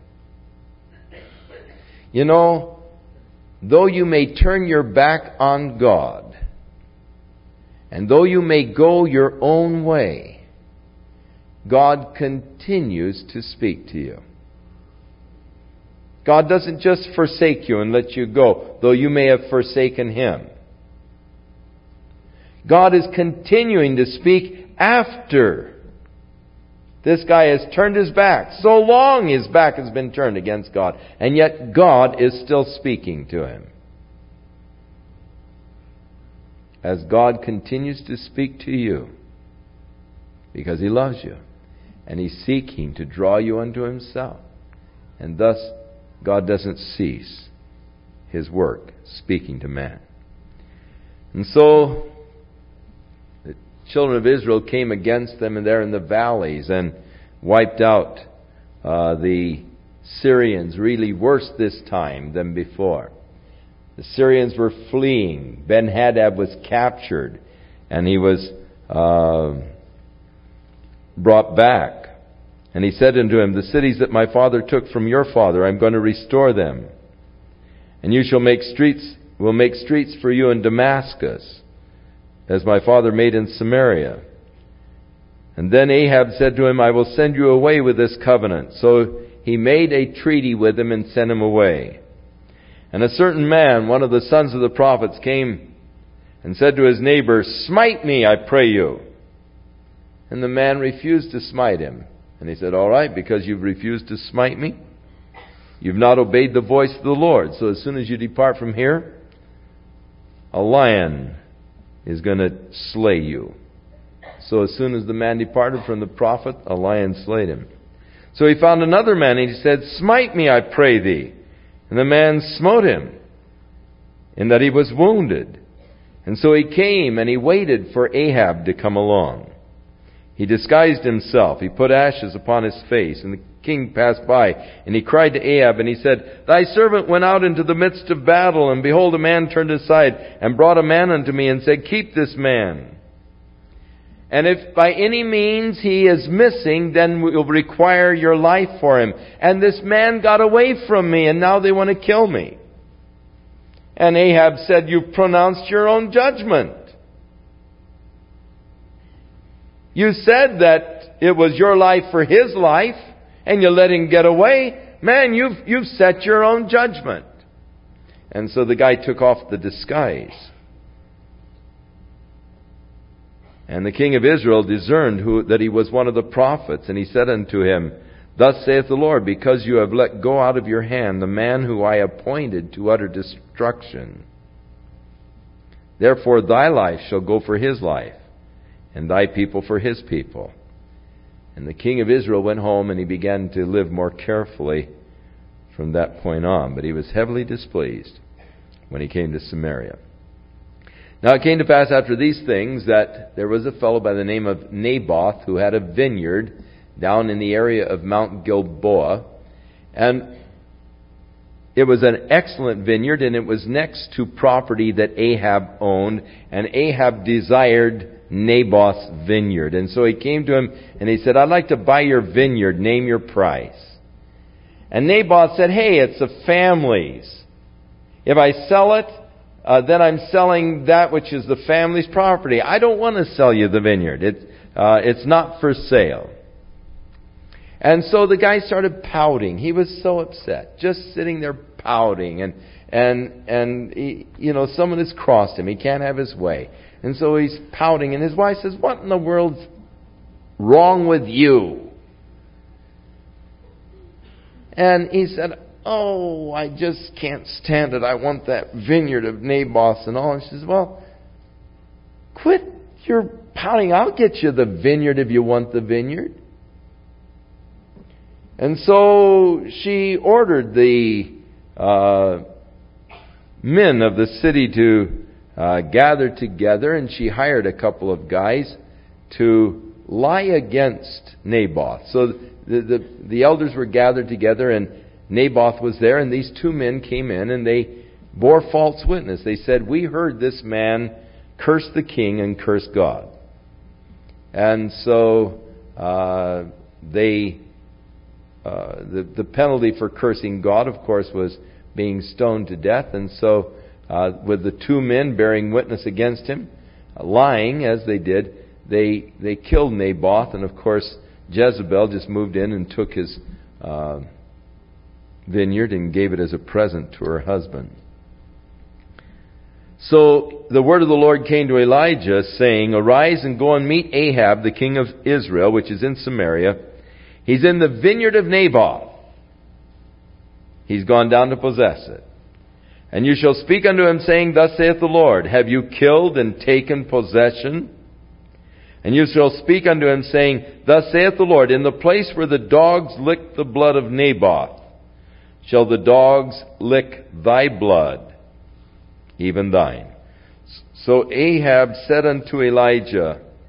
You know, though you may turn your back on God, and though you may go your own way, God continues to speak to you. God doesn't just forsake you and let you go, though you may have forsaken Him. God is continuing to speak after this guy has turned his back. So long his back has been turned against God. And yet God is still speaking to him. As God continues to speak to you, because He loves you, and He's seeking to draw you unto Himself. And thus, God doesn't cease His work speaking to man. And so, children of Israel came against them, and there in the valleys, and wiped out uh, the Syrians, really worse this time than before. The Syrians were fleeing. Ben-Hadad was captured, and he was uh, brought back. And he said unto him, the cities that my father took from your father, I'm going to restore them. And you shall make streets, will make streets for you in Damascus, as my father made in Samaria. And then Ahab said to him, I will send you away with this covenant. So he made a treaty with him and sent him away. And a certain man, one of the sons of the prophets, came and said to his neighbor, smite me, I pray you. And the man refused to smite him. And he said, all right, because you've refused to smite me, you've not obeyed the voice of the Lord. So as soon as you depart from here, a lion is going to slay you. So as soon as the man departed from the prophet, a lion slayed him. So he found another man, and he said, smite me, I pray thee. And the man smote him, in that he was wounded. And so he came, and he waited for Ahab to come along. He disguised himself. He put ashes upon his face. And the king passed by, and he cried to Ahab, and he said, thy servant went out into the midst of battle, and behold, a man turned aside, and brought a man unto me, and said, keep this man. And if by any means he is missing, then we'll require your life for him. And this man got away from me, and now they want to kill me. And Ahab said, you've pronounced your own judgment. You said that it was your life for his life, and you let him get away. Man, you've, you've set your own judgment. And so the guy took off the disguise. And the king of Israel discerned who, that he was one of the prophets. And he said unto him, thus saith the Lord, because you have let go out of your hand the man who I appointed to utter destruction, therefore thy life shall go for his life, and thy people for his people. And the king of Israel went home, and he began to live more carefully from that point on. But he was heavily displeased when he came to Samaria. Now it came to pass after these things that there was a fellow by the name of Naboth who had a vineyard down in the area of Mount Gilboa. And it was an excellent vineyard, and it was next to property that Ahab owned. And Ahab desired Naboth's vineyard. And so he came to him and he said, I'd like to buy your vineyard. Name your price. And Naboth said, hey, it's a family's. If I sell it, Uh, then I'm selling that which is the family's property. I don't want to sell you the vineyard. It, uh, it's not for sale. And so the guy started pouting. He was so upset, just sitting there pouting. And, and, and he, you know, someone has crossed him. He can't have his way. And so he's pouting. And his wife says, what in the world's wrong with you? And he said, oh, I just can't stand it. I want that vineyard of Naboth's and all. And she says, well, quit your pouting. I'll get you the vineyard if you want the vineyard. And so she ordered the uh, men of the city to uh, gather together, and she hired a couple of guys to lie against Naboth. So the, the, the elders were gathered together, and Naboth was there, and these two men came in, and they bore false witness. They said, we heard this man curse the king and curse God. And so uh, they, uh, the, the penalty for cursing God, of course, was being stoned to death. And so uh, with the two men bearing witness against him, uh, lying as they did, they, they killed Naboth. And of course, Jezebel just moved in and took his Uh, vineyard and gave it as a present to her husband. So the word of the Lord came to Elijah, saying, arise and go and meet Ahab, the king of Israel, which is in Samaria. He's in the vineyard of Naboth. He's gone down to possess it. And you shall speak unto him, saying, thus saith the Lord, have you killed and taken possession? And you shall speak unto him, saying, thus saith the Lord, in the place where the dogs licked the blood of Naboth, shall the dogs lick thy blood, even thine. So Ahab said unto Elijah,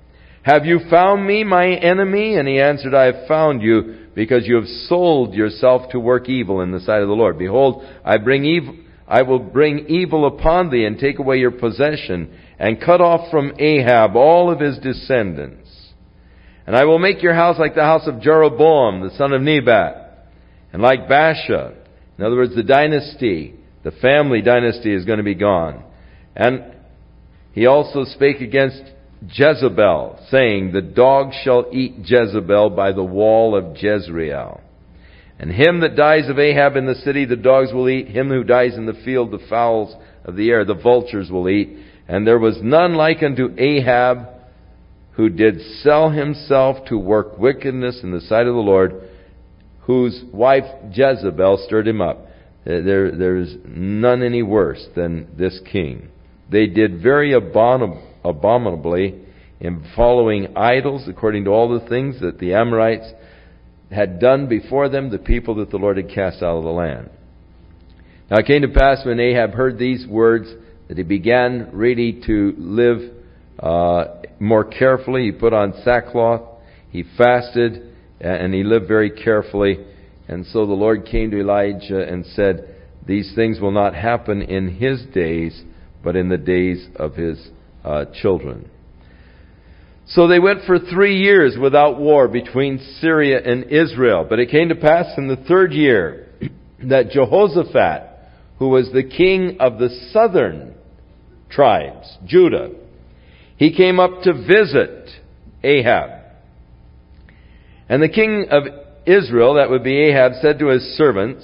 Have you found me, my enemy? And he answered, I have found you, because you have sold yourself to work evil in the sight of the Lord. Behold, I bring evil, I will bring evil upon thee, and take away your possession, and cut off from Ahab all of his descendants. And I will make your house like the house of Jeroboam, the son of Nebat, and like Baasha. In other words, the dynasty, the family dynasty is going to be gone. And he also spake against Jezebel, saying, the dogs shall eat Jezebel by the wall of Jezreel. And him that dies of Ahab in the city, the dogs will eat. Him who dies in the field, the fowls of the air, the vultures will eat. And there was none like unto Ahab, who did sell himself to work wickedness in the sight of the Lord, whose wife Jezebel stirred him up. There, there's none any worse than this king. They did very abominable abominably in following idols, according to all the things that the Amorites had done before them, the people that the Lord had cast out of the land. Now it came to pass when Ahab heard these words that he began really to live uh, more carefully. He put on sackcloth, he fasted, and he lived very carefully. And so the Lord came to Elijah and said, these things will not happen in his days, but in the days of his Uh, children. So they went for three years without war between Syria and Israel. But it came to pass in the third year that Jehoshaphat, who was the king of the southern tribes, Judah, he came up to visit Ahab. And the king of Israel, that would be Ahab, said to his servants,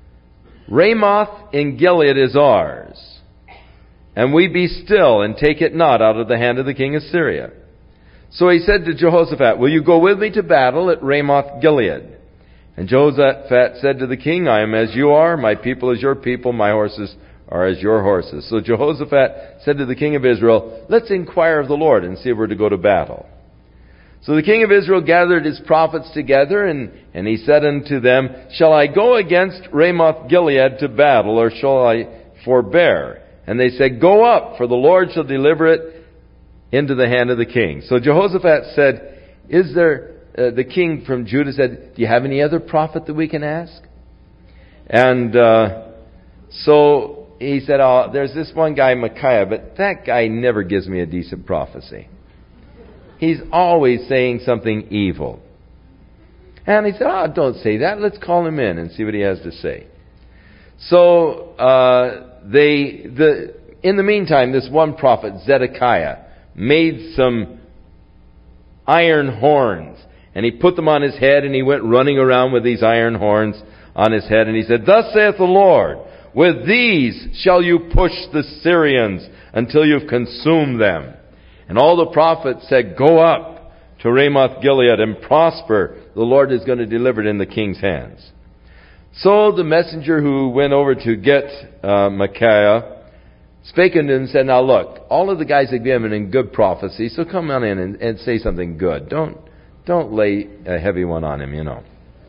Ramoth in Gilead is ours, and we be still, and take it not out of the hand of the king of Syria. So he said to Jehoshaphat, will you go with me to battle at Ramoth Gilead? And Jehoshaphat said to the king, I am as you are, my people as your people, my horses are as your horses. So Jehoshaphat said to the king of Israel, let's inquire of the Lord and see if we're to go to battle. So the king of Israel gathered his prophets together, and, and he said unto them, shall I go against Ramoth Gilead to battle, or shall I forbear? And they said, go up, for the Lord shall deliver it into the hand of the king. So Jehoshaphat said, is there, uh, the king from Judah said, do you have any other prophet that we can ask? And uh, so he said, oh, there's this one guy, Micaiah, but that guy never gives me a decent prophecy. He's always saying something evil. And he said, oh, don't say that. Let's call him in and see what he has to say. So, uh, They, the, in the meantime, this one prophet, Zedekiah, made some iron horns, and he put them on his head, and he went running around with these iron horns on his head, and he said, thus saith the Lord, with these shall you push the Syrians until you've consumed them. And all the prophets said, go up to Ramoth Gilead and prosper. The Lord is going to deliver it in the king's hands. So the messenger who went over to get uh, Micaiah spake unto him and said, now look, all of the guys have given in good prophecy, so come on in and, and say something good. Don't, don't lay a heavy one on him, you know.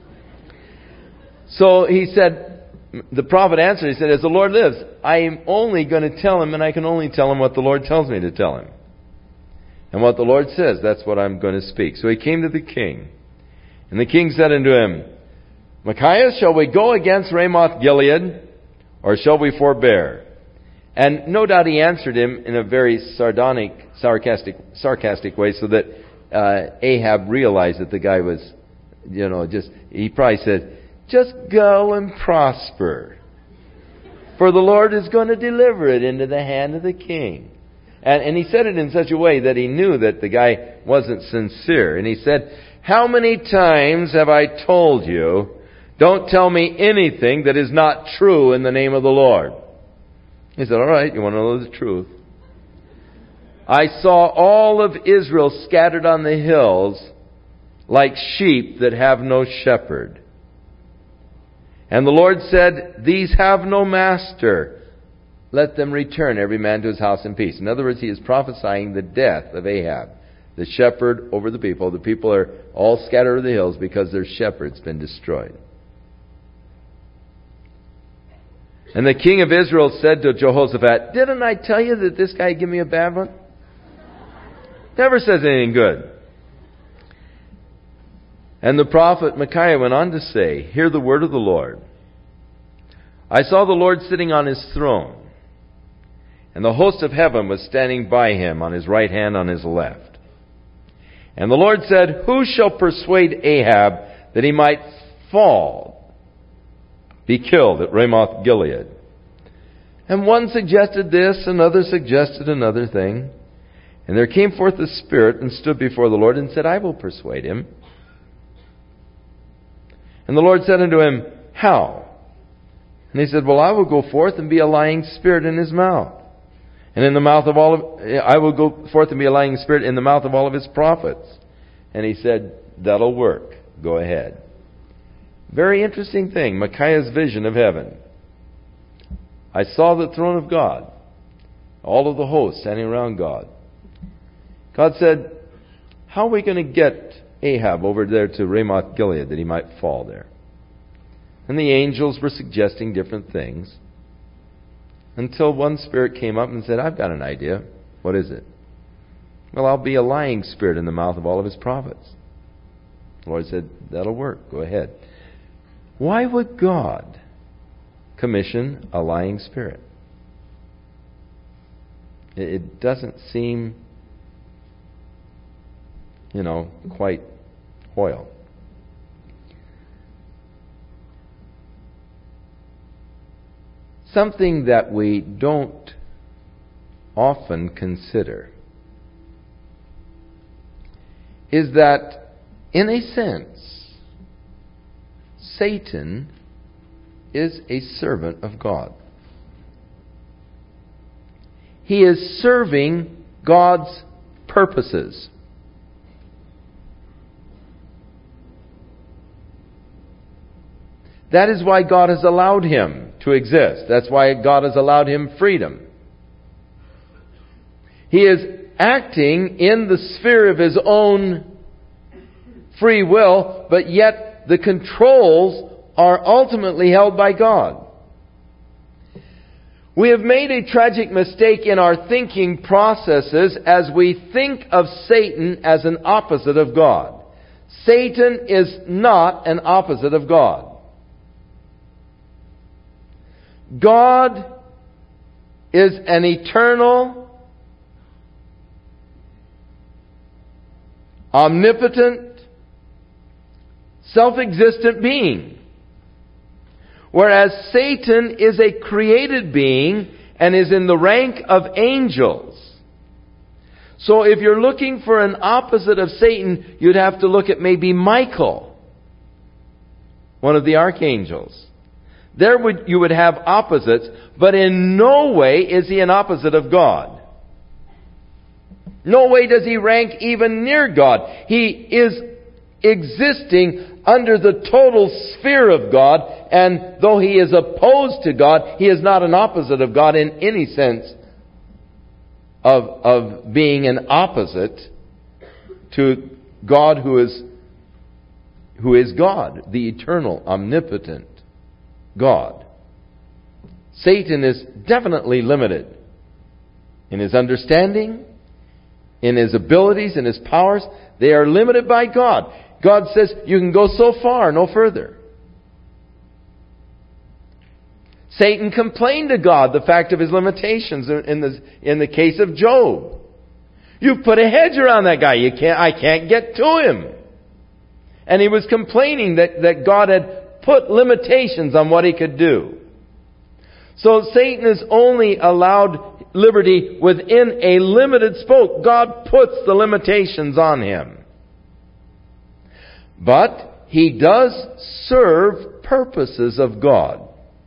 So he said, the prophet answered, he said, as the Lord lives, I am only going to tell him, and I can only tell him what the Lord tells me to tell him. And what the Lord says, that's what I'm going to speak. So he came to the king. And the king said unto him, Micaiah, shall we go against Ramoth Gilead, or shall we forbear? And no doubt he answered him in a very sardonic, sarcastic, sarcastic way, so that uh, Ahab realized that the guy was, you know, just, he probably said, just go and prosper, for the Lord is going to deliver it into the hand of the king. And, and he said it in such a way that he knew that the guy wasn't sincere. And he said, how many times have I told you, don't tell me anything that is not true in the name of the Lord? He said, all right, you want to know the truth? I saw all of Israel scattered on the hills like sheep that have no shepherd. And the Lord said, these have no master. Let them return every man to his house in peace. In other words, he is prophesying the death of Ahab, the shepherd over the people. The people are all scattered over the hills because their shepherd's been destroyed. And the king of Israel said to Jehoshaphat, didn't I tell you that this guy give me a bad one? Never says anything good. And the prophet Micaiah went on to say, "Hear the word of the Lord. I saw the Lord sitting on his throne, and the host of heaven was standing by him on his right hand, on his left. And the Lord said, Who shall persuade Ahab that he might fall, be killed at Ramoth Gilead?" And one suggested this, another suggested another thing. And there came forth a spirit and stood before the Lord and said, "I will persuade him." And the Lord said unto him, "How?" And he said, "Well, I will go forth and be a lying spirit in his mouth. And in the mouth of all of, I will go forth and be a lying spirit in the mouth of all of his prophets." And he said, "That'll work. Go ahead." Very interesting thing, Micaiah's vision of heaven. I saw the throne of God, all of the hosts standing around God. God said, "How are we going to get Ahab over there to Ramoth Gilead that he might fall there?" And the angels were suggesting different things, until one spirit came up and said, "I've got an idea." "What is it?" "Well, I'll be a lying spirit in the mouth of all of his prophets." The Lord said, "That'll work. Go ahead." Why would God commission a lying spirit? It doesn't seem, you know, quite Hoyle. Something that we don't often consider is that, in a sense, Satan is a servant of God. He is serving God's purposes. That is why God has allowed him to exist. That's why God has allowed him freedom. He is acting in the sphere of his own free will, but yet the controls are ultimately held by God. We have made a tragic mistake in our thinking processes as we think of Satan as an opposite of God. Satan is not an opposite of God. God is an eternal, omnipotent, self-existent being. Whereas Satan is a created being and is in the rank of angels. So if you're looking for an opposite of Satan, you'd have to look at maybe Michael, one of the archangels. There would, you would have opposites, but in no way is he an opposite of God. No way does he rank even near God. He is existing under the total sphere of God, and though he is opposed to God, he is not an opposite of God in any sense of, of being an opposite to God who is, who is God, the eternal, omnipotent God. Satan is definitely limited in his understanding, in his abilities, in his powers. They are limited by God. God says you can go so far, no further. Satan complained to God the fact of his limitations in the, in the case of Job. You've put a hedge around that guy. You can't, I can't get to him. And he was complaining that, that God had put limitations on what he could do. So Satan is only allowed liberty within a limited scope. God puts the limitations on him. But he does serve purposes of God.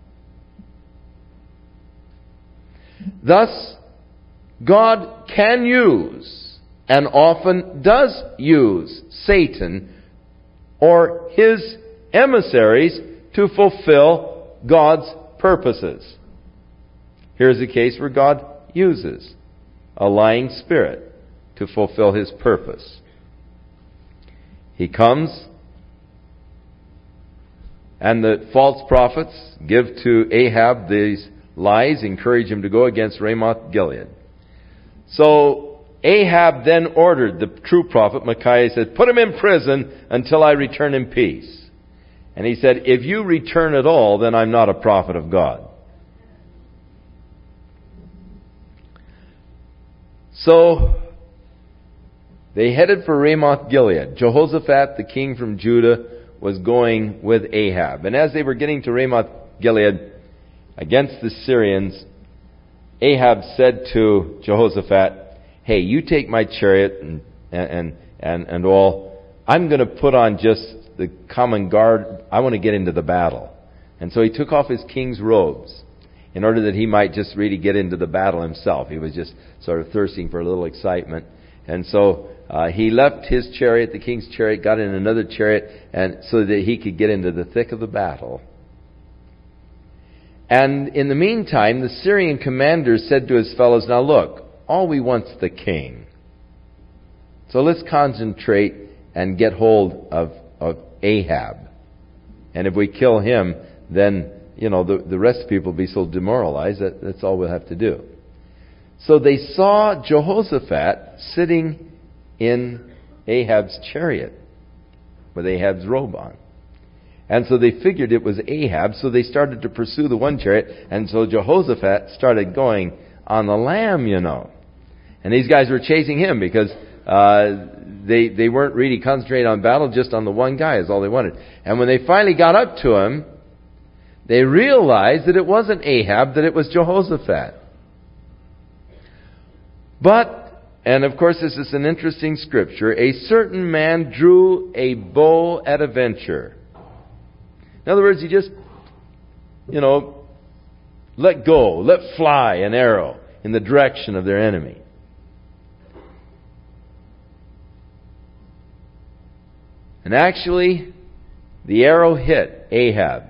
Thus, God can use, and often does use, Satan or his emissaries to fulfill God's purposes. Here's a case where God uses a lying spirit to fulfill his purpose. He comes, and the false prophets give to Ahab these lies, encourage him to go against Ramoth Gilead. So Ahab then ordered the true prophet Micaiah, he said, put him in prison until I return in peace. And he said, if you return at all, then I'm not a prophet of God. So, they headed for Ramoth Gilead. Jehoshaphat, the king from Judah, was going with Ahab. And as they were getting to Ramoth Gilead against the Syrians, Ahab said to Jehoshaphat, hey, you take my chariot and, and, and, and all. I'm going to put on just the common guard. I want to get into the battle. And so he took off his king's robes in order that he might just really get into the battle himself. He was just sort of thirsting for a little excitement. And so uh, he left his chariot, the king's chariot, got in another chariot, and so that he could get into the thick of the battle. And in the meantime, the Syrian commander said to his fellows, now look, all we want's the king. So let's concentrate and get hold of, of Ahab. And if we kill him, then, you know, the, the rest of the people will be so demoralized that that's all we'll have to do. So they saw Jehoshaphat sitting in Ahab's chariot with Ahab's robe on. And so they figured it was Ahab, so they started to pursue the one chariot, and so Jehoshaphat started going on the lam, you know. And these guys were chasing him because uh, they they weren't really concentrating on battle, just on the one guy is all they wanted. And when they finally got up to him, they realized that it wasn't Ahab, that it was Jehoshaphat. But, and of course this is an interesting scripture, a certain man drew a bow at a venture. In other words, he just, you know, let go, let fly an arrow in the direction of their enemy. And actually, the arrow hit Ahab.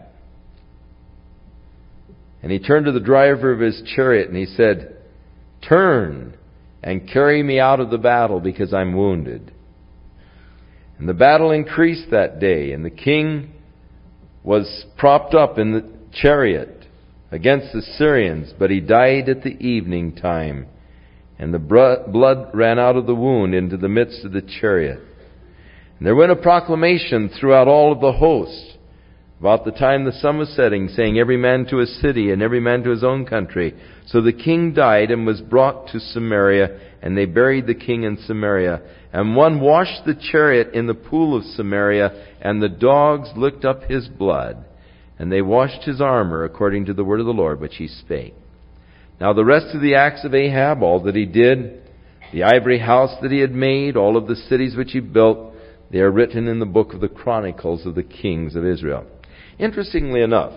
And he turned to the driver of his chariot and he said, turn and carry me out of the battle because I'm wounded. And the battle increased that day, and the king was propped up in the chariot against the Syrians, but he died at the evening time, and the blood ran out of the wound into the midst of the chariot. And there went a proclamation throughout all of the host about the time the sun was setting, saying, every man to his city and every man to his own country. So the king died and was brought to Samaria, and they buried the king in Samaria. And one washed the chariot in the pool of Samaria, and the dogs licked up his blood. And they washed his armor according to the word of the Lord, which he spake. Now the rest of the acts of Ahab, all that he did, the ivory house that he had made, all of the cities which he built, they are written in the book of the Chronicles of the Kings of Israel. Interestingly enough,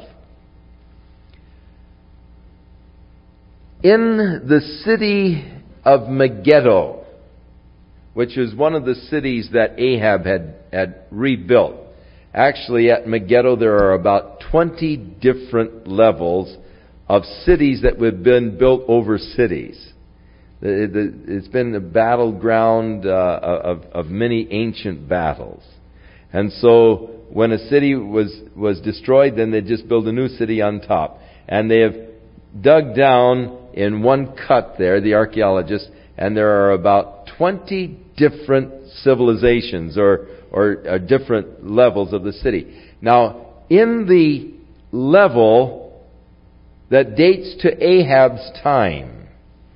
in the city of Megiddo, which is one of the cities that Ahab had, had rebuilt. Actually, at Megiddo there are about twenty different levels of cities that have been built over cities. It's been a battleground uh, of, of many ancient battles. And so when a city was, was destroyed, then they just build a new city on top. And they have dug down in one cut there, the archaeologists, and there are about twenty different civilizations or, or, or different levels of the city. Now, in the level that dates to Ahab's time,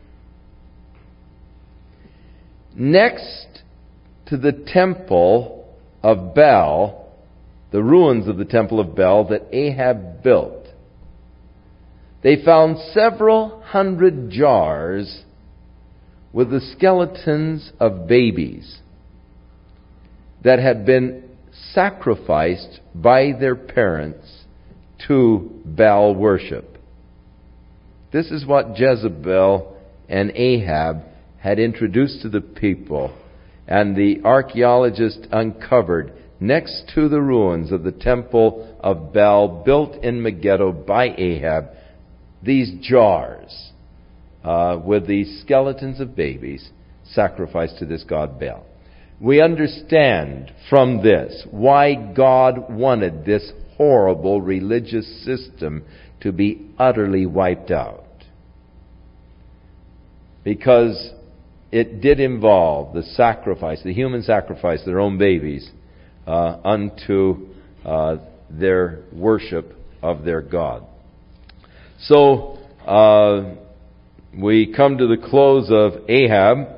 next to the temple of Baal, the ruins of the temple of Baal that Ahab built, they found several hundred jars with the skeletons of babies that had been sacrificed by their parents to Baal worship. This is what Jezebel and Ahab had introduced to the people, and the archaeologists uncovered next to the ruins of the temple of Baal built in Megiddo by Ahab these jars uh, with these skeletons of babies sacrificed to this god Baal. We understand from this why God wanted this horrible religious system to be utterly wiped out. Because it did involve the sacrifice, the human sacrifice, their own babies, uh, unto uh, their worship of their God. So, uh, we come to the close of Ahab,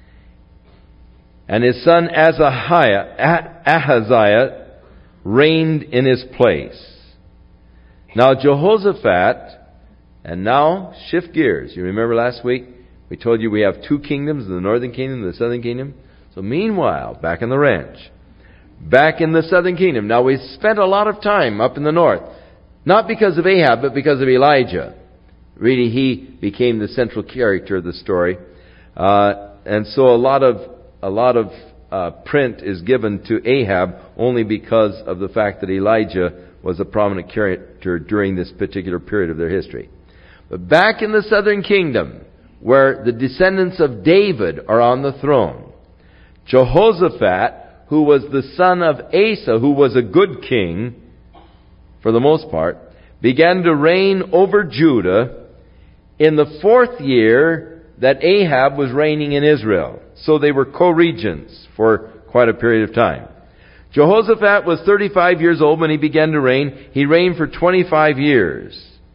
and his son Ahaziah, Ahaziah reigned in his place. Now Jehoshaphat, and now shift gears. You remember last week we told you we have two kingdoms, the northern kingdom and the southern kingdom. So meanwhile, back in the ranch, back in the southern kingdom. Now we spent a lot of time up in the north, not because of Ahab, but because of Elijah. Really, he became the central character of the story. Uh, and so a lot of, a lot of uh, print is given to Ahab only because of the fact that Elijah was a prominent character during this particular period of their history. But back in the southern kingdom, where the descendants of David are on the throne, Jehoshaphat, who was the son of Asa, who was a good king, for the most part, began to reign over Judah in the fourth year that Ahab was reigning in Israel. So they were co-regents for quite a period of time. Jehoshaphat was thirty-five years old when he began to reign. He reigned for twenty-five years.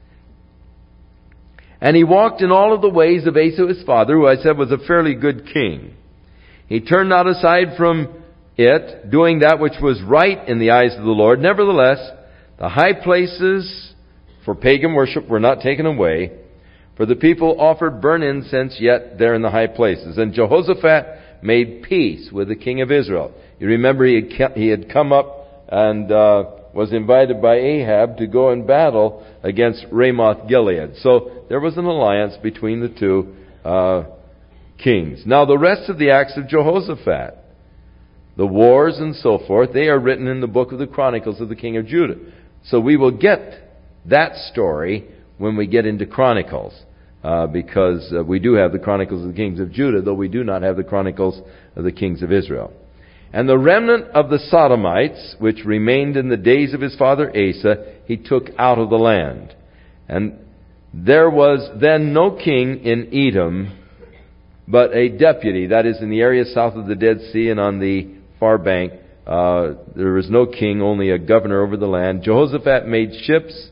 And he walked in all of the ways of Asa his father, who I said was a fairly good king. He turned not aside from it, doing that which was right in the eyes of the Lord. Nevertheless, the high places for pagan worship were not taken away, for the people offered burnt incense yet there in the high places. And Jehoshaphat made peace with the king of Israel. You remember he had, he had come up and uh, was invited by Ahab to go in battle against Ramoth Gilead. So there was an alliance between the two uh, kings. Now the rest of the acts of Jehoshaphat, the wars and so forth, they are written in the book of the Chronicles of the king of Judah. So we will get that story when we get into Chronicles, uh, because uh, we do have the Chronicles of the kings of Judah, though we do not have the Chronicles of the kings of Israel. And the remnant of the Sodomites, which remained in the days of his father Asa, he took out of the land. And there was then no king in Edom, but a deputy, that is in the area south of the Dead Sea and on the far bank. Uh, there was no king, only a governor over the land. Jehoshaphat made ships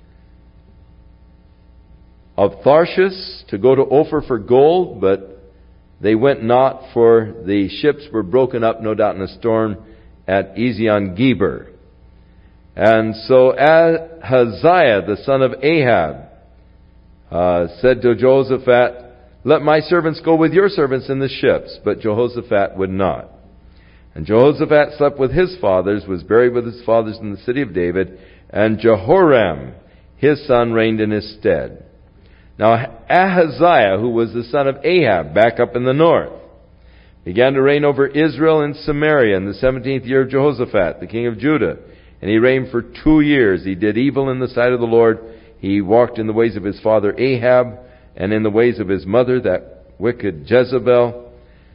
of Tarshish to go to Ophir for gold, but they went not, for the ships were broken up, no doubt, in a storm at Ezion-Geber. And so Ahaziah, the son of Ahab, uh, said to Jehoshaphat, "Let my servants go with your servants in the ships." But Jehoshaphat would not. And Jehoshaphat slept with his fathers, was buried with his fathers in the city of David, and Jehoram, his son, reigned in his stead. Now Ahaziah, who was the son of Ahab, back up in the north, began to reign over Israel and Samaria in the seventeenth year of Jehoshaphat, the king of Judah. And he reigned for two years. He did evil in the sight of the Lord. He walked in the ways of his father Ahab, and in the ways of his mother, that wicked Jezebel.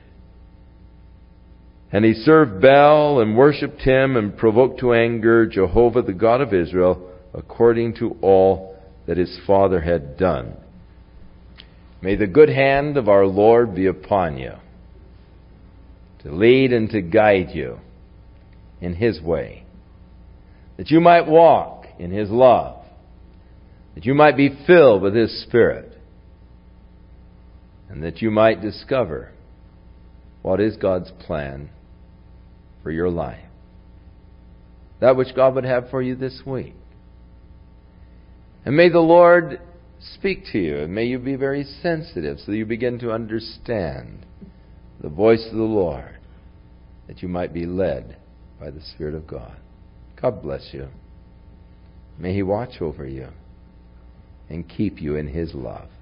And he served Baal and worshipped him and provoked to anger Jehovah, the God of Israel, according to all that his father had done. May the good hand of our Lord be upon you, to lead and to guide you in His way, that you might walk in His love, that you might be filled with His Spirit, and that you might discover what is God's plan for your life, that which God would have for you this week. And may the Lord speak to you, and may you be very sensitive so that you begin to understand the voice of the Lord, that you might be led by the Spirit of God. God bless you. May He watch over you and keep you in His love.